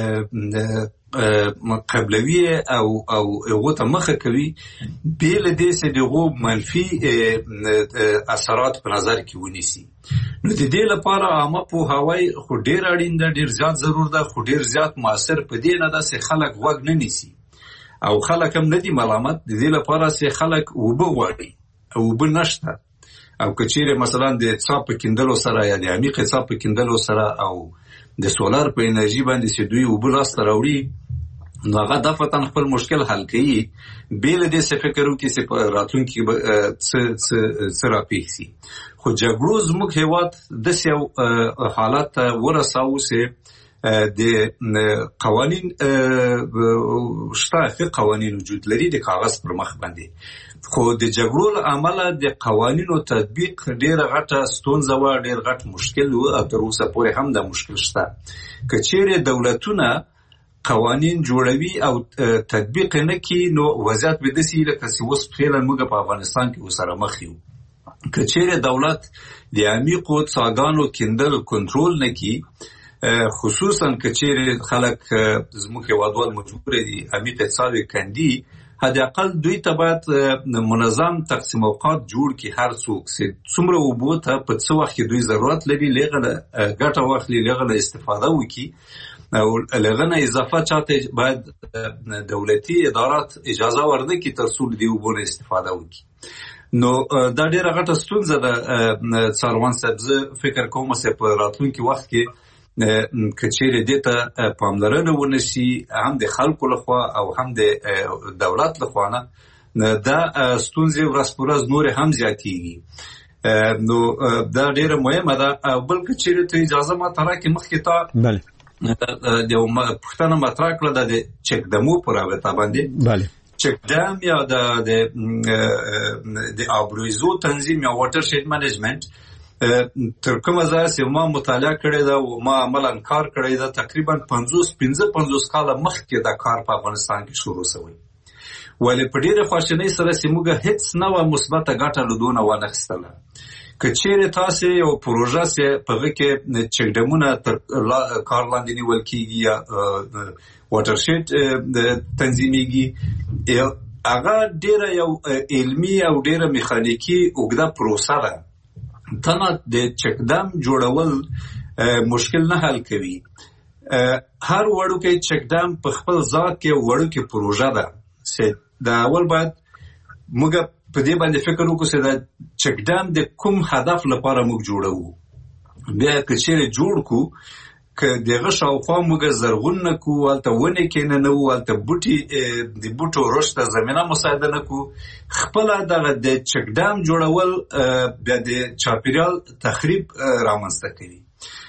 Speaker 4: قبلوي او او هغه ته مخه کوي، بې له دې چې دغه منفي اثرات په نظر کې ونیسي. نو د دې لپاره عامه پوهاوی خو ډېر اړین ده، ډېر زیات ضرور ده، خو ډېر زیات مؤثر په دې نه ده چې خلک غوږ نه نیسي او خلک هم نه دي ملامت. د دې لپاره چې خلک اوبه غواړي او اوبه نشته، او که چیرې مثلا د څاپ کیندلو سره یا د عمیقې څاپ کیندلو سره او د سولار په انرژي باندې چې دوی اوبه لاسته راوړي، نو هغه دفعتاً خپل مشکل حل کوي، بې له دې چې فکر وکړي چې په راتلونکي څه راپېښ شي. خو جګړو زموږ هېواد داسې یو حالت ته ورساوه چې د قوانین شته قوانین وجود لري د کاغذ پر مخ باندې خو د جګړو له امله د قوانینو تطبیق ډیره غټه ستونزه و ډیر غټ مشکل و او تر اوسه پورې هم د مشکل شته که چیرې دولتونه قوانین جوړوي او تطبیق نه کوي نو وضعیت به داسې لکه چې اوس فعلا موږ په افغانستان کې ورسره مخ یو که چیرې دولت د عمیقو څاګانو کیندل کنټرول نه کوي خصوصا که چیرې خلک زموږ هېوادوال مجبور دي عمیقې څاوې کندي حد اقل دوی ته باید منظم تقسیم اوقات جوړ کړي هر څوک چې څومره اوبو ته په څه وخت کې دوی ضرورت لري لږه ګټه واخلي لږه استفاده وکړي او لږه نه اضافه چاته باید دولتي ادارات اجازه ورنکړي تر څو د اوبو نه استفاده وکړي نو دا ډیره غټه ستونزه ده څاروان صاحب زه فکر کوم چې په راتلونکي وخت کې که چیرې دې ته پاملرنه ونشي هم د خلکو لخوا او هم د دولت لخوا نه دا ستونزې ورځ په ورځ نورې هم زیاتېږي نو دا ډیره مهمه ده او بل که چیرې ته اجازه ماته راکړې مخکې تا د پوښتنه مطرح کړه د چک ډمو په رابطه باندې چک ډم یا د آبرویزو تنظیم یا واټر شید منیجمنت تر کومه ځایه چې ما مطالعه کړې ده او ما عملاً کار کړی ده تقریبا پنځوس پنځه پنځوس کاله مخکې دا کار په افغانستان کې شروع شوی ولې په ډېرې خواشینۍ سره چې موږ هېڅ نوه مثبته ګټه له دونه وانخیستله که چیرې تاسې یو پروژه چې په هغه کې چک ډمونه تر کار لاندې نیول کېږي یا واټر شید تنظیمیږي هغه ډېره یو علمي او ډېره میخانیکي اوږده پروسه ده تنه د چک ډم جوړول مشکل نه حل کوي هر وړوکی چک ډم په خپل ذات کې وړوکی پروژه ده چې د اول باید موږ په دې باندې فکر وکړو چې د چک ډم د کوم هدف لپاره موږ جوړو بیا که چیرې جوړ کو که دغه شاوخوا موږ زرغون نه کو هلته ونې کینې نه وو هلته بوټي د بوټو رشد ته زمینه مساعده نه کو خپله دغه د چک ډم جوړول بیا د چاپیریال تخریب رامنځته کوي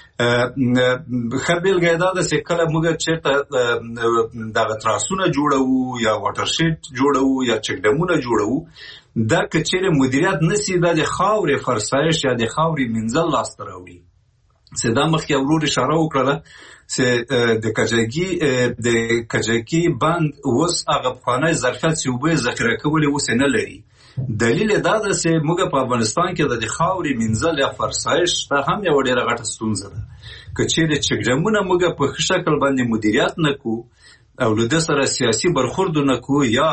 Speaker 4: ښه بېلګه یې دا ده چې کله موږ چېرته دغه تراسونه جوړوو یا واټر شید جوړوو یا چک ډمونه جوړوو دا که چیرې مدیریت نسي دا د خاورې فرسایش یا د خاورې مینځل لاسته راوړي چې دا مخکې ورور اشاره وکړله چې د کجکي د کجکي بند اوس هغه پخوانی ظرفیت چې اوبه یې ذخیره کولې اوس یې نه لري دلیل یې دا ده چې موږ په افغانستان کې د خاورې مینځل یا فرسایش دا هم یوه ډېره غټه ستونزه ده که چیرې چک ډمونه موږ په ښه شکل باندې مدیریت نه کوو او له ده سره سیاسي برخورد نه کوو یا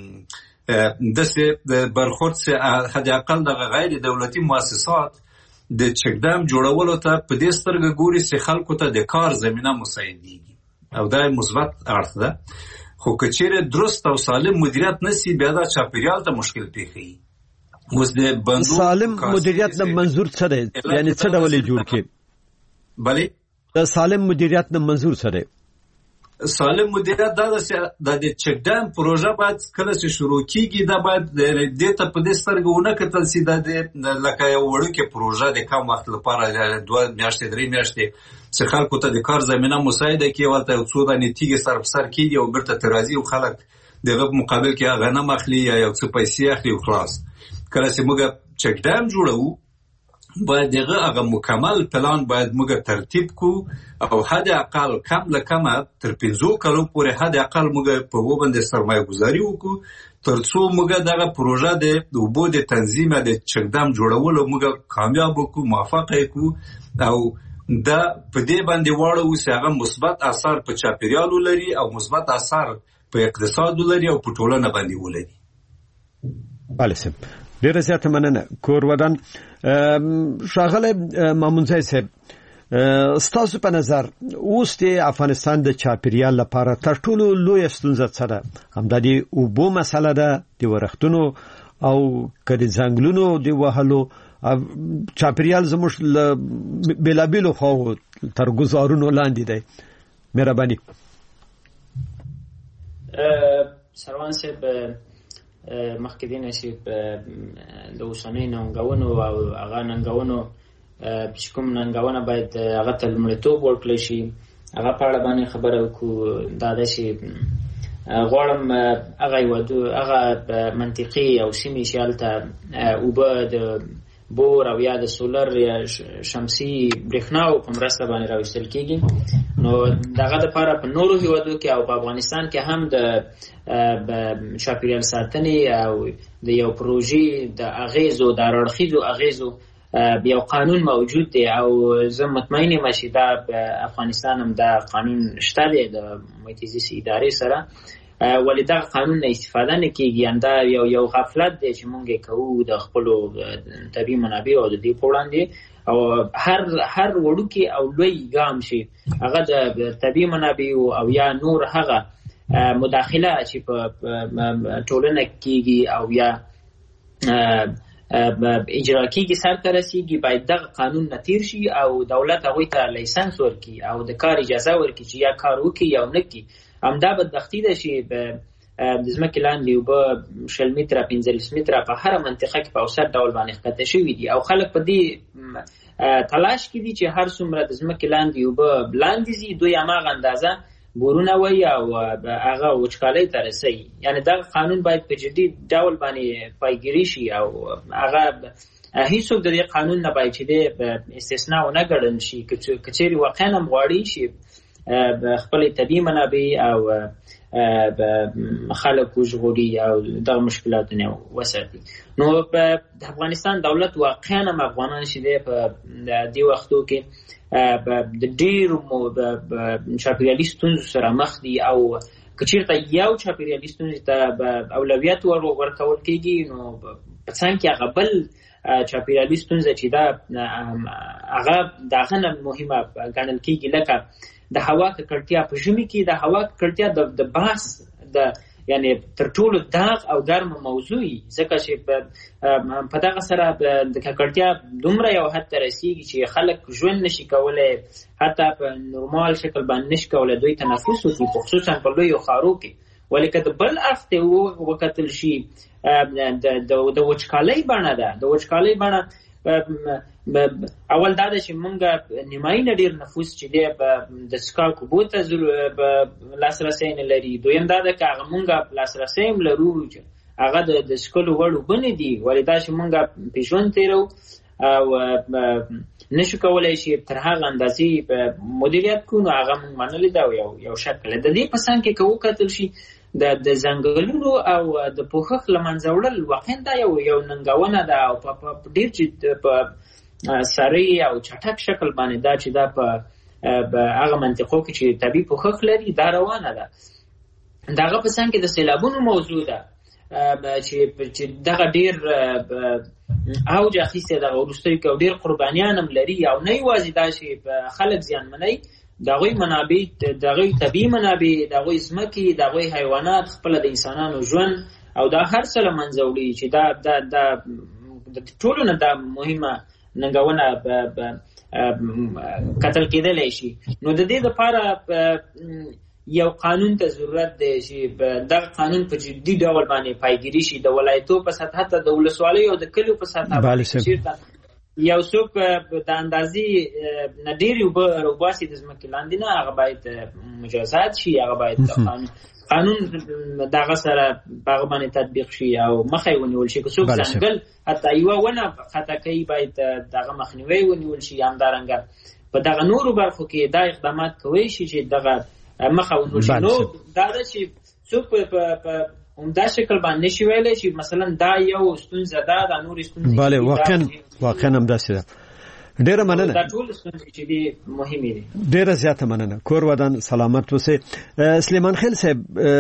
Speaker 4: داسې برخورد چې حد اقل دغه غیر دولتي مؤسسات د چک ډم جوړولو ته په دې سترګه ګوري چې خلکو ته د کار زمینه مساعدېږي او دا مثبت اړخ ده خو که چیرې درست او سالم مدیریت نسي بیا دا چاپیریال ته مشکل پیښوي اوس د بندو
Speaker 3: سالم مدیریت نه منظور څه دی یعنې څه ډول یې جوړ کړي
Speaker 4: بلې
Speaker 3: د سالم مدیریت نه منظور څه دی
Speaker 4: سالم مدیریت دا د د چک ډم پروژه باید کله چې شروع کیږي دا باید دې ته په دې سترګه ونه کتل چې دا د لکه یو وړوکې پروژه د کم وخت لپاره دوه میاشتې درې میاشتې چې خلکو ته د کار زمینه مساعده کړي ورته یو څو دانې تیږې سر په سر کېږي او بیرته ترې راځي او خلک د هغه په مقابل کې غنم اخلي یا یو څه پیسې اخلي او خلاص کله چې موږ چک ډم جوړوو باید دغه هغه مکمل پلان باید موږ ترتیب کو او حد اقل کم له کمه تر پنځو کالو پورې حد اقل موږ په و باندې سرمایه گذاري وکړو تر څو موږ دغه پروژه د اوبو د تنظیم د چک ډم جوړولو موږ کامیاب وکړو موفق یې کړو او دا په دې باندې واړو چې هغه مثبت اثر په چاپیریال ولري او مثبت اثر په اقتصاد ولري او په ټولنه باندې ولري.
Speaker 3: بله سم ډیره زیاته مننه کور ودان ښاغلی مامونزی صاحب ستاسو په نظر اوس د افغانستان د چاپیریال لپاره تر ټولو لویه ستونزه څه ده همدا د اوبو مسله ده د ورښتونو او که د ځنګلونو د وهلو چاپیریال زموږ له بېلابېلو خواو تر ګزارونو لاندې دی مهرباني
Speaker 5: سروان صاحب مخکې دی نه چې د اوسنۍ ننګونو او هغه ننګونو چې کوم ننګونه باید هغه ته لومړیتوب ورکړی شي هغه په اړه باندې خبره وکړو. دا د شي غواړم هغه یو هغه منطقي او سیمې چې هلته اوبه د بور او یا د سولر یا شمسي برېښنا په مرسته باندې راوستل کېږي. نو دغه دپاره په نورو هیوادو کې او په افغانستان کې هم د چاپېریال ساتنې او د یو پروژې د اغېزو د هراړخیزو اغېزو یو قانون موجود دی او زه مطمئن یم چې دا په افغانستان هم دا قانون شته دی د محیط زیست ادارې سره، ولې دغه قانون نه استفاده نه کېږي. دا یو یو غفلت دی چې مونږ یې کوو د خپلو طبیعي منابعو او د دې په وړاندې. او هر هر وړوکی او لوی ګام شي هغه د طبیعي منابعو او یا نور هغه مداخله چې په ټولنه کېږي او یا اجرا کېږي سرته رسېږي، باید دغه قانون نه تیر شي او دولت هغوی ته لایسنس ورکړي او د کار اجازه ورکړي چې یا کار وکړي یا ونه کړي. همدا بدبختي ده چې د ځمکې لاندې اوبه شل متره پنځلس متره په هره منطقه کې په اوسط ډول باندې ښکته شوي دي او خلک په دې تلاش کې دي چې هر څومره د ځمکې لاندې اوبه لاندې ځي دوی هماغه اندازه بورونه وایي او هغه وچکالۍ ته رسوي. یعنې دغه قانون باید په جدي ډول باندې پایګیري شي او هغه هیڅوک د دې قانون نه باید چې د استثنا ونه ګڼل شي که چیرې واقعا هم غواړي چې خپل طبیعي منابع او خلک وژغوري او دغه مشکلاتونه وساتي. نو په افغانستان دولت واقعا هم افغانان چې دی په دې وختو کې د ډېرو چاپېریالي ستونزو سره مخ دي او که چېرته یو چاپېریالي ستونزې ته اولویت ورکول کېږي نو په څنګ کې هغه بل چاپېریالي ستونزه چې دا هغه د هغه نه مهمه ګڼل کېږي، لکه د هوا ککړتیا. په ژمي کې د هوا ککړتیا د بحث د یعنی تر ټولو داغ او ګرمه موضوعي، ځکه چې په دغه سره د ککړتیا دومره یو حد ته رسېږي چې خلک ژوند نشي کولی، حتی په نورمال شکل باندې نشي کولی دوی تنفس وکړي، په خصوصا په لویو ښارو کې. ولې که د بل اړخ ته وکتل شي د وچکالۍ بڼه ده. د وچکالۍ بڼه اول دا ده چې مونږ نیمایي نه ډېر نفوس چې دی د څښاک اوبو ته لاسرسی نه لري. دویم دا ده که هغه مونږ لاسرسی هم لرو چې هغه د څښلو وړ اوبه نه دي، ولې دا چې مونږ پې ژوند تېرو او نشو کولی چې تر هغه اندازې مدیریت کړو، نو هغه مونږ منلې ده او یو شکل د دې په څنګ کې که وکتل شي د ځنګلونو او د پوښښ له منځه وړل واقعا دا یو یو ننګونه ده او په ډېر چې په سریع او چټک شکل باندې دا چې دا په هغه منطقو کې چې طبیعي پوښښ لري دا روانه ده. د هغه په څنګ کې د سیلابونو موضوع ده چې دغه ډېر اوج اخیستی دغه وروستیو کې او ډېر قربانیان هم لري او نه یوازې دا چې خلک زیانمنوي، د هغوی منابع، د هغوی طبیعي منابع، د هغوی ځمکې، د هغوی حیوانات، خپله د انسانانو ژوند او دا هر څه له منځه وړي چې دا د ټولو نه دا مهمه ننګونه کتل کېدلی شي. نو د دې دپاره یو قانون ته ضرورت دی چې دغه قانون په جدي ډول باندې پایګیري شي، د ولایتو په سطحه ته، د ولسوالیو او د کلیو په سطحه باندې یو څوک د اندازې نه ډېرې اوبه راوباسي د ځمکې لاندې نه، هغه باید مجازات شي، هغه باید قانون دغه سره په هغه باندې تطبیق شي او مخه یې ونیول شي. که څوک ځنګل حتی یوه ونه قطع کوي باید دغه مخنیوی ونیول شي. همدارنګه په دغه نورو برخو کې دا اقدامات کولی شي چې دغه مخه ونیول شي. نو دا ده چې څوک په همدا شکل باندې نشي ویلی چې مثلا دا یو ستونزه ده، دا نورې ستونزې
Speaker 3: بله واقعا واقعا همداسې ده. ډیره مننه.
Speaker 5: دا ټول ستونزې چې دي مهمې دي.
Speaker 3: ډیره زیاته مننه. کور ودان سلامت اوسئ. سلیمان خیل صاحب،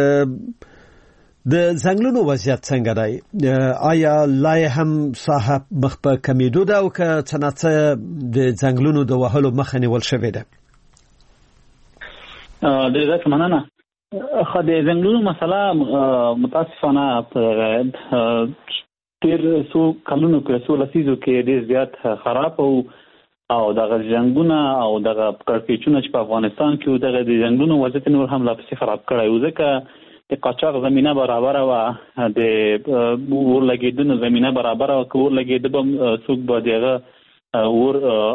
Speaker 3: د ځنګلونو وضعیت څنګه دی؟ آیا لا هم ساحه مخ په کمیدو ده او که څه ناڅه د ځنګلونو د وهلو مخه نیول شوې ده؟
Speaker 6: ډیره زیاته مننه. خو د ځنګلونو مسله متاسفانه په تیر څو کلونو کې څو لسیزو کې ډېر زیات خراب او او دغه جنګونه او دغه کړکېچونه چې په افغانستان کې و دغه د ځنګلونو وضعیت نور هم لا پسې خراب کړی و، ځکه د قاچاق زمینه برابره وه، د اور لګېدنو زمینه برابره وه. که اور لګېده به څوک به د هغه اور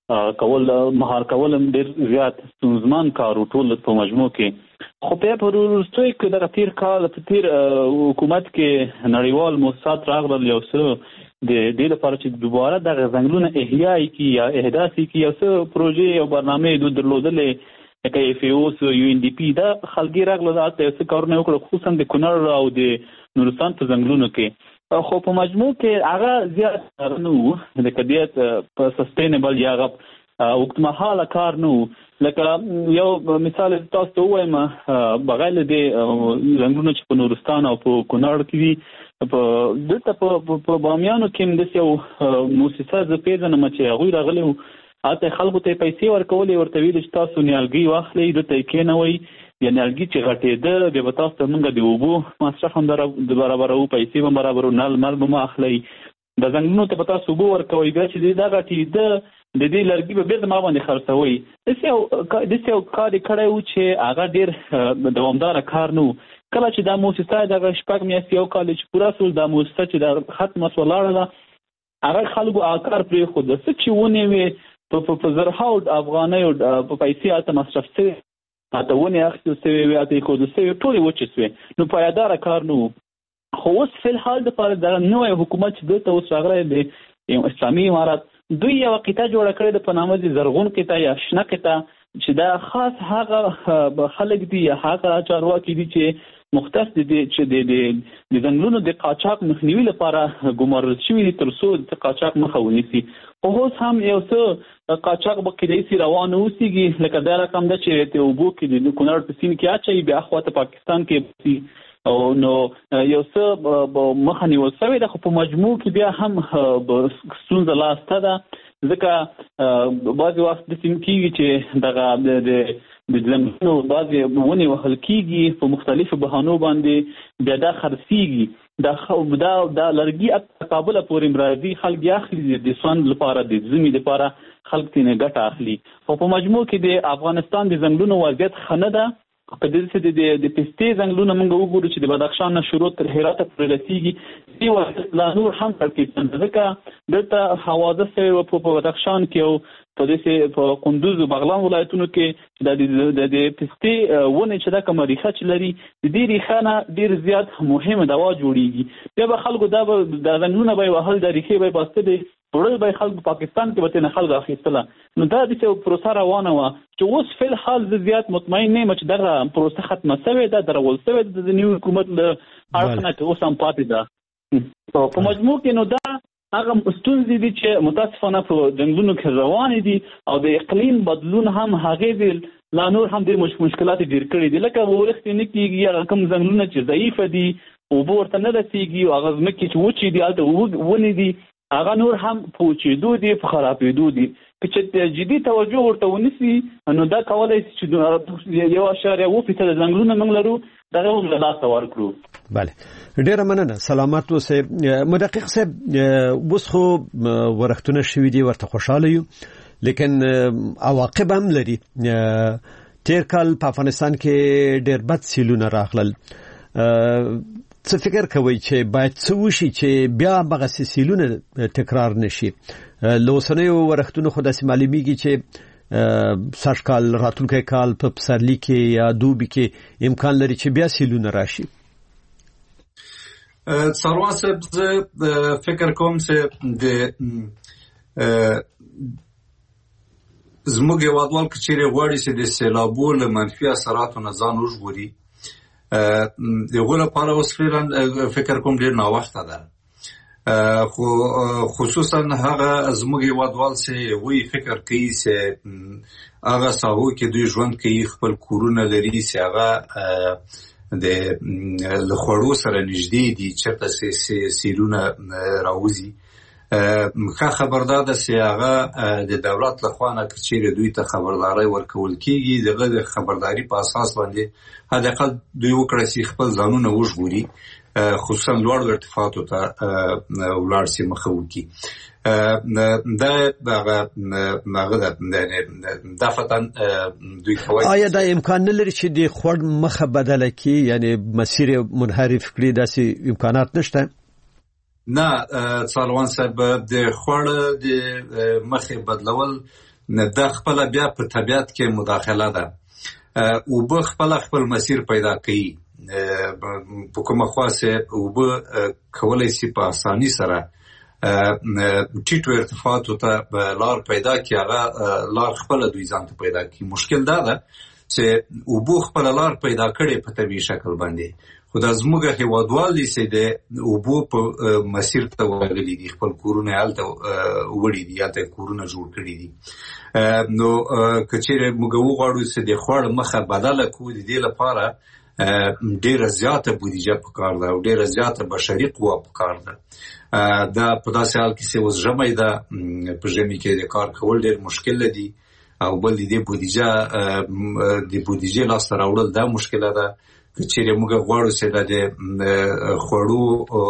Speaker 6: کول مهار کول ډیر زیات ستونزمن کار ټول په مجموع کې خو په وروستیو کې د تیر کال په تیر حکومت کې نړیوال موسسات راغلل یو څه د دې لپاره چې دوباره د ځنګلونو احیاء کی یا احداث کی یو څه پروژې او برنامه د درلودلې لکه اف ای او یو ان ډي پی دا خلګي راغله دا څه کارونه وکړه خصوصا د کونړ او د نورستان په ځنګلونو کې خو په مجموع کې هغه زیات نو د کډیت په سستینبل یا هغه وختمحاله کار نو لکه یو مثال تاسو ته وایم بغیر د ځنګلونو چې په نورستان او په کونړ کې دي په دلته په بامیانو کې د یو مؤسسه ز پیژنم چې هغه راغلی اته خلکو ته پیسې ورکولې ورته ویل چې تاسو نیالګي واخلئ د تکې نه وي یا نیالګي چې غټېده به تاسو ته موږ د اوبو مصرف هم د برابرو پیسې هم برابرو نل مل به اخلئ د ځنګلونو ته تاسو اوبو ورکوئ بیا چې دا غټېده د دې لرګي به بیرته ما باندې خرڅوي داسې یو داسې یو کار یې کړی و چې هغه ډېر دوامداره کار نه و کله چې دا مؤسسه دغه شپږ میاشتې یو کال چې پوره شول دا مؤسسه چې د ختمه شوه ولاړه ده هغه خلکو هغه کار پرېښود څه چې ونې وې په زرهاو افغانیو په پیسې هلته مصرف شوې هلته ونې اخیستل شوې وې هلته ایښودل شوې ټولې وچې شوې نو پایداره کار نه و خو اوس فی الحال دپاره دغه نوی حکومت چې دلته اوس راغلی دی اسلامي امارات دوی یوه قطعه جوړه کړې ده په نامه د زرغون قطعه یا شنه قطعه چې دا خاص هغه خلک دي یا هغه چارواکي دي چې مختص دي چې د ځنګلونو د قاچاق مخنیوي لپاره ګمارل شوي دي تر څو د قاچاق مخه ونیسي خو اوس هم یو څه قاچاق به کیدای شي روان اوسېږي لکه دا رقم ده چې د اوبو کې د کونړ په سیند کې اچوي بیا خواته پاکستان کې او نو یو څه مخه نیول شوې ده خو په مجموع کې بیا هم ستونزه لاسته ده ځکه بعضې وخت داسې کېږي چې دغه د د ځنګلونو بعضې ونې وهل کېږي په مختلفو بهانو باندې بیا دا خرڅېږي دا دا دا لرګي کابله پورې راځي خلک یې اخلي د سوند لپاره د ژمي لپاره خلک ترې ګټه اخلي خو په مجموع کې د افغانستان د ځنګلونو وضعیت ښه نه ده په دې چې د د پستې ځنګلونه موږ وګورو چې د بدخشان نه شروع تر هراته پورې رسېږي دې وضعیت لا نور هم ترکیب ځکه دلته حوادث شوي په بدخشان کې او په داسې په کندوز او بغلان ولایتونو کې د د پستې ونې چې دا کومه ریښه چې لري د دې ریښه نه ډېر زیات مهمه دوا جوړېږي بیا به خلکو دا به د ځنګلونه به یې وهل دا ریښې به یې باسته دی وړل به یې خلکو پاکستان کې به ترېنه خلک اخیستله نو دا داسې پروسه روانه وه چې اوس فی الحال زه زیات مطمئن نه یم چې دغه پروسه ختمه شوې ده درول شوې ده د نوي حکومت له اړخ نه چې اوس هم پاتې ده په مجموع کې نو دا هغه ستونزې دي چې متاسفانه په ځنګلونو کې روانې دي او د اقلیم بدلون هم هغې دي لا نور هم ډېر مشکلات ډېر کړي دي لکه ورښتې نه کېږي هغه کوم ځنګلونه چې ضعیفه دي اوبه ورته نه رسېږي او هغه ځمکې چې وچې دي هلته ونې دي هغه نور هم په وچېدو دي په خرابېدو دي که چې جدي توجه ورته ونیسي نو دا کولی شي چې یو اشاریه اووه فیصده ځنګلونه موږ لرو دغه هم له لاسه ورکړو
Speaker 3: بله ډیره مننه سلامت اوسئ مدقق صاحب اوس خو ورښتونه شوي دي ورته خوشحاله یو لیکن عواقب هم لري تیر کال په افغانستان کې ډیر بد سیلونه راغلل څه فکر کوي چې باید څه وشي چې بیا هغه سیلونه تکرار نشي له اوسنیو ورښتونو خو داسې معلومیږي چې سږ کال راتلونکی کال په پسرلي کې یا دوبي کې امکان لري چې بیا سیلونه راشي
Speaker 4: څاروان صاحب زه فکر کوم چې د زموږ هېوادوال که چیرې غواړي چې د سیلابو له منفي اثراتو نه ځان وژغوري د هغو لپاره اوس فعلا فکر کوم ډېر ناوخته ده خو خصوصا هغه زموږ هېوادوال چې هغوی فکر کوي چې هغه ساحو کې دوی ژوند کوي خپل کورونه لري چې هغه د له خوړو سره نږدې دي چېرته سیلونه راوځي ښه خبردار ده چې هغه د دولت له خوا نه که چیرې دوی ته خبرداری ورکول کېږي دغه د خبرداري په اساس باندې حداقل دوی وکړی چې خپل ځانونه وژغوري خصوصا لوړو ارتفاعاتو ته ولاړ شي مخه وکړي دا هغه دفعتا دوی کولی
Speaker 3: آیا دا امکان نه لري چې د خوړ مخه بدله کړي یعنی مسیر منحرف کړي داسې امکانات نشته
Speaker 4: نه څاروان صاحب د خوړ د مخې بدلول د خپل بیا په طبيعت کې مداخله ده او به خپل خپل مسیر پیدا کوي په کومه خاصه او به کولای شي په اساني سره ټیټو ارتفاعاتو ته لار پیدا کړي هغه لار خپل دوی ځان ته پیدا کړي. مشکل دا ده چې او به خپل لار پیدا کړي په طبيعي شکل باندې خو د زموږ هیوادوال دي چې د او به په مسیر ته ورغلي دي خپل کورونه هلته وړي دي هلته کورونه جوړ کړي دي. نو کچېره موږ وغواړو چې د خوړ مخه بدله کړو د دې لپاره ډېره زیاته بودیجه پکار ده او ډېره زیاته بشري قوه پکار ده. دا په داسې حال کې چې اوس ژمی ده په ژمي کې د کار کول ډېر مشکل دي او بل د بودیجه د بودیجې لاسته راوړل دا مشکله ده. کچېره موږ غواړو چې د خوړو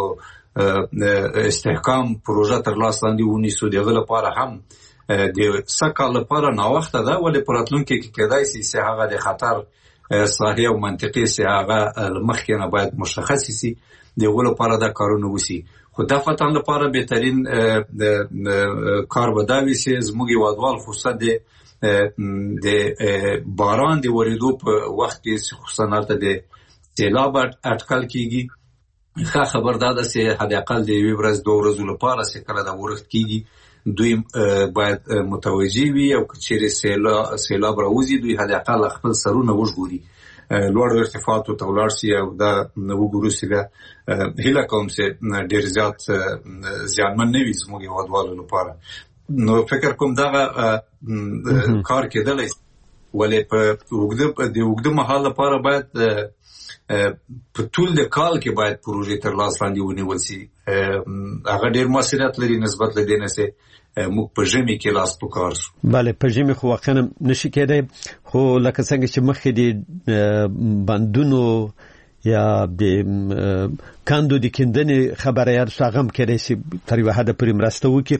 Speaker 4: استحکام پروژه تر لاس لاندې ونیسو. دغه لپاره هم د سکه لپاره ناوخته ده ولې په راتلونکي کې کېدای شي چې هغه د خطر صحیح او منطقي سي هغه مخکې نه باید مشخص شي دغه لپاره دا کارونه وسی. خو د فتن لپاره بهترین کار بداوي سي زموږ وادوال خصوصا د د باران دی ورېدو په وخت کې خصوصا نارته د سیلاب اټکل کیږي. ښه خبر دا ده چې حد اقل د یوې ورځ دوه ورځې لپاره چې کله دا ورښت کیږي دوی باید متوجي وي او کچېرې سیلاب راوځي دوی حد اقل خپل سرونه وژغوري لوړ ارتفاعاتو ته ولاړ شي او دا وګورو چې بیا هیله کوم چې ډېر زیات زیانمن نه وي زموږ هیوادوالو لپاره. نو فکر کوم دغه کار کېدلی ولې په اوږده د اوږده مهال لپاره باید په ټول د کال کې باید پروژې تر لاس لاندې ونیول شي. هغه ډېر مسؤلیت لري نسبت له دې نه چې موږ په ژمي کې لاس په کار شو.
Speaker 3: بله په ژمي خو واقعا نشي کېدای خو لکه څنګه چې مخکې د بندونو یا د کاندو د کیندنې خبره یاد شاغم کېدای شي تر یوه حده پورې مرسته وکړي.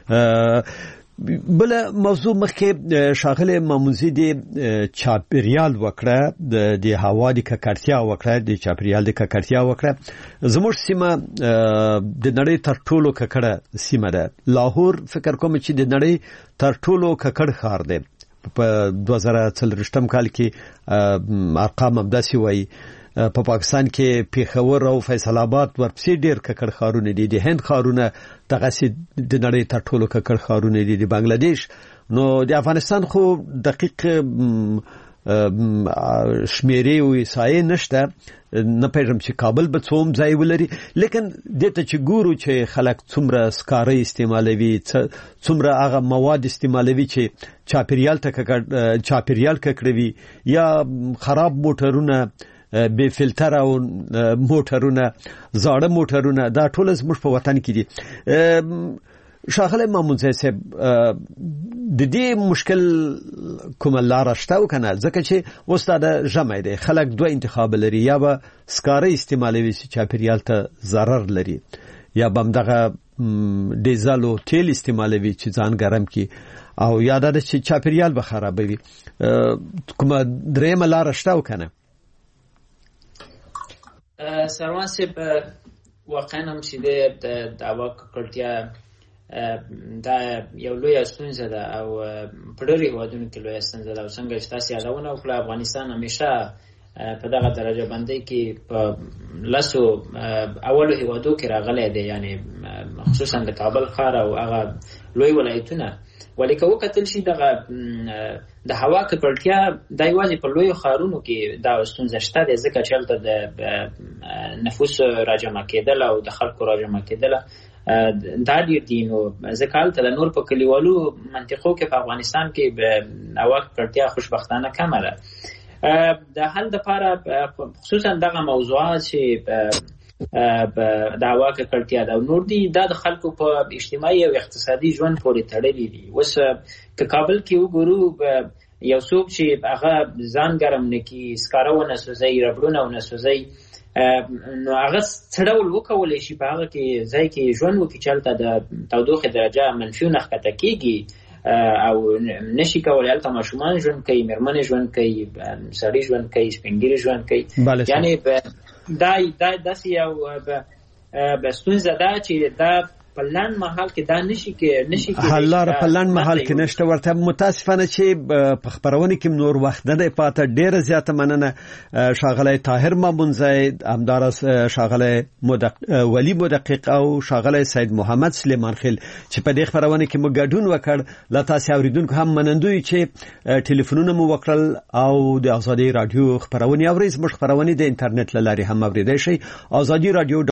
Speaker 3: بل موضوع مخکې شاغله ماموزي د چاپریال وکړه د هوا د ککړتیا وکړه د چاپریال د ککړتیا وکړه. زموږ سیمه د نړۍ تر ټولو ککړه سیمه ده. لاهور فکر کوم چې د نړۍ تر ټولو ککړ ښار دی. په دوه زره څلوېښتم کال کې ارقام همداسې وایي. په پاکستان کې پیښور او فیصل آباد ورپسې ډېر ککړ ښارونه دي. د هند ښارونه دغسې د نړۍ تر ټولو ککړ ښارونه دي. د بنګلادیش نو د افغانستان خو دقیق شمیرې او احصایې نشته. نه پېژنم چې کابل به څوم ځای ولري لیکن دته چې ګورو چې خلک څومره سکاره استعمالوي څومره هغه مواد استعمالوي چې چاپریال ته چاپریال ککړوي یا خراب موټرونه بے فلتر او موټرونه زاړه موټرونه دا ټول زموږ په وطن کې دي. شاغله مامونزه صاحب د دې مشکل کوم لار شته وکنه ځکه چې استاد جمع دی خلک دوه انتخاب لري یا به سکاره استعمالوي چې چاپریال ته ضرر لري یا به دغه ډیزل او تیل استعمالوي چې ځان ګرم کی او یا د چې چاپریال به خرابوي. کوم درېم لار شته وکنه
Speaker 5: سروان صاحب واقعا هم چې د دعوا ککړتیا دا یو لویه ستونزه ده او په ډېرو هېوادونو کې لویه ستونزه ده او څنګه چې تاسې یادونه وکړه افغانستان همیشه په دغه درجه بندۍ کې په لسو اولو هېوادو کې راغلی دی یعنی خصوصا د کابل ښار او هغه لوی ولایتونه. ولې که وکتل شي دغه د هوا ککړتیا دا یوازې په لویو ښارونو کې دا ستونزه شته دی ځکه چې هلته د نفوس راجمع کېدل او د خلکو راجمع کېدل دا ډېر دي. نو ځکه هلته د نور په کلیوالو منطقو کې په افغانستان کې هوا ککړتیا خوشبختانه کمه ده. د حل دپاره خصوصا دغه موضوعات چې د هوا ککړتیا ده او نور دي دا د خلکو په اجتماعي او اقتصادي ژوند پورې تړلي دي. اوس که کابل کې وګورو یو څوک چې هغه ځان ګرم نه کړي سکاره ونه سوځوي ربړونه ونه سوځوي نو هغه څه ډول وکولی شي په هغه کې ځای کې ژوند وکړي چې هلته د تودوخې درجه منفیونه ښکته کېږي او نشي کولی هلته ماشومان ژوند کوي مېرمنې ژوند کوي سړي ژوند کوي سپین ږیري ژوند کوي. یعنې دا داسې یو ستونزه ده چې دا په لاند محل کې دا نشي کې نشي کې
Speaker 3: حل لار په لاند محل کې نشته. ورته متاسفانه چې په خبرونه کې نور وخت نه پاته. ډیره زیاته مننه شاغله طاهر مامونزی، همدارس شاغله مدق... ولی مدقق او شاغله سید محمد سلیمان خیل چې په دې خبرونه کې مو ګډون وکړ. لا تاسو اوریدونکو هم منندوی چې ټلیفونونه مو وکړل او د ازادي رادیو خبرونه اورئ. زموږ خبرونه د انټرنیټ لاري هم اوریدئ شئ. ازادي رادیو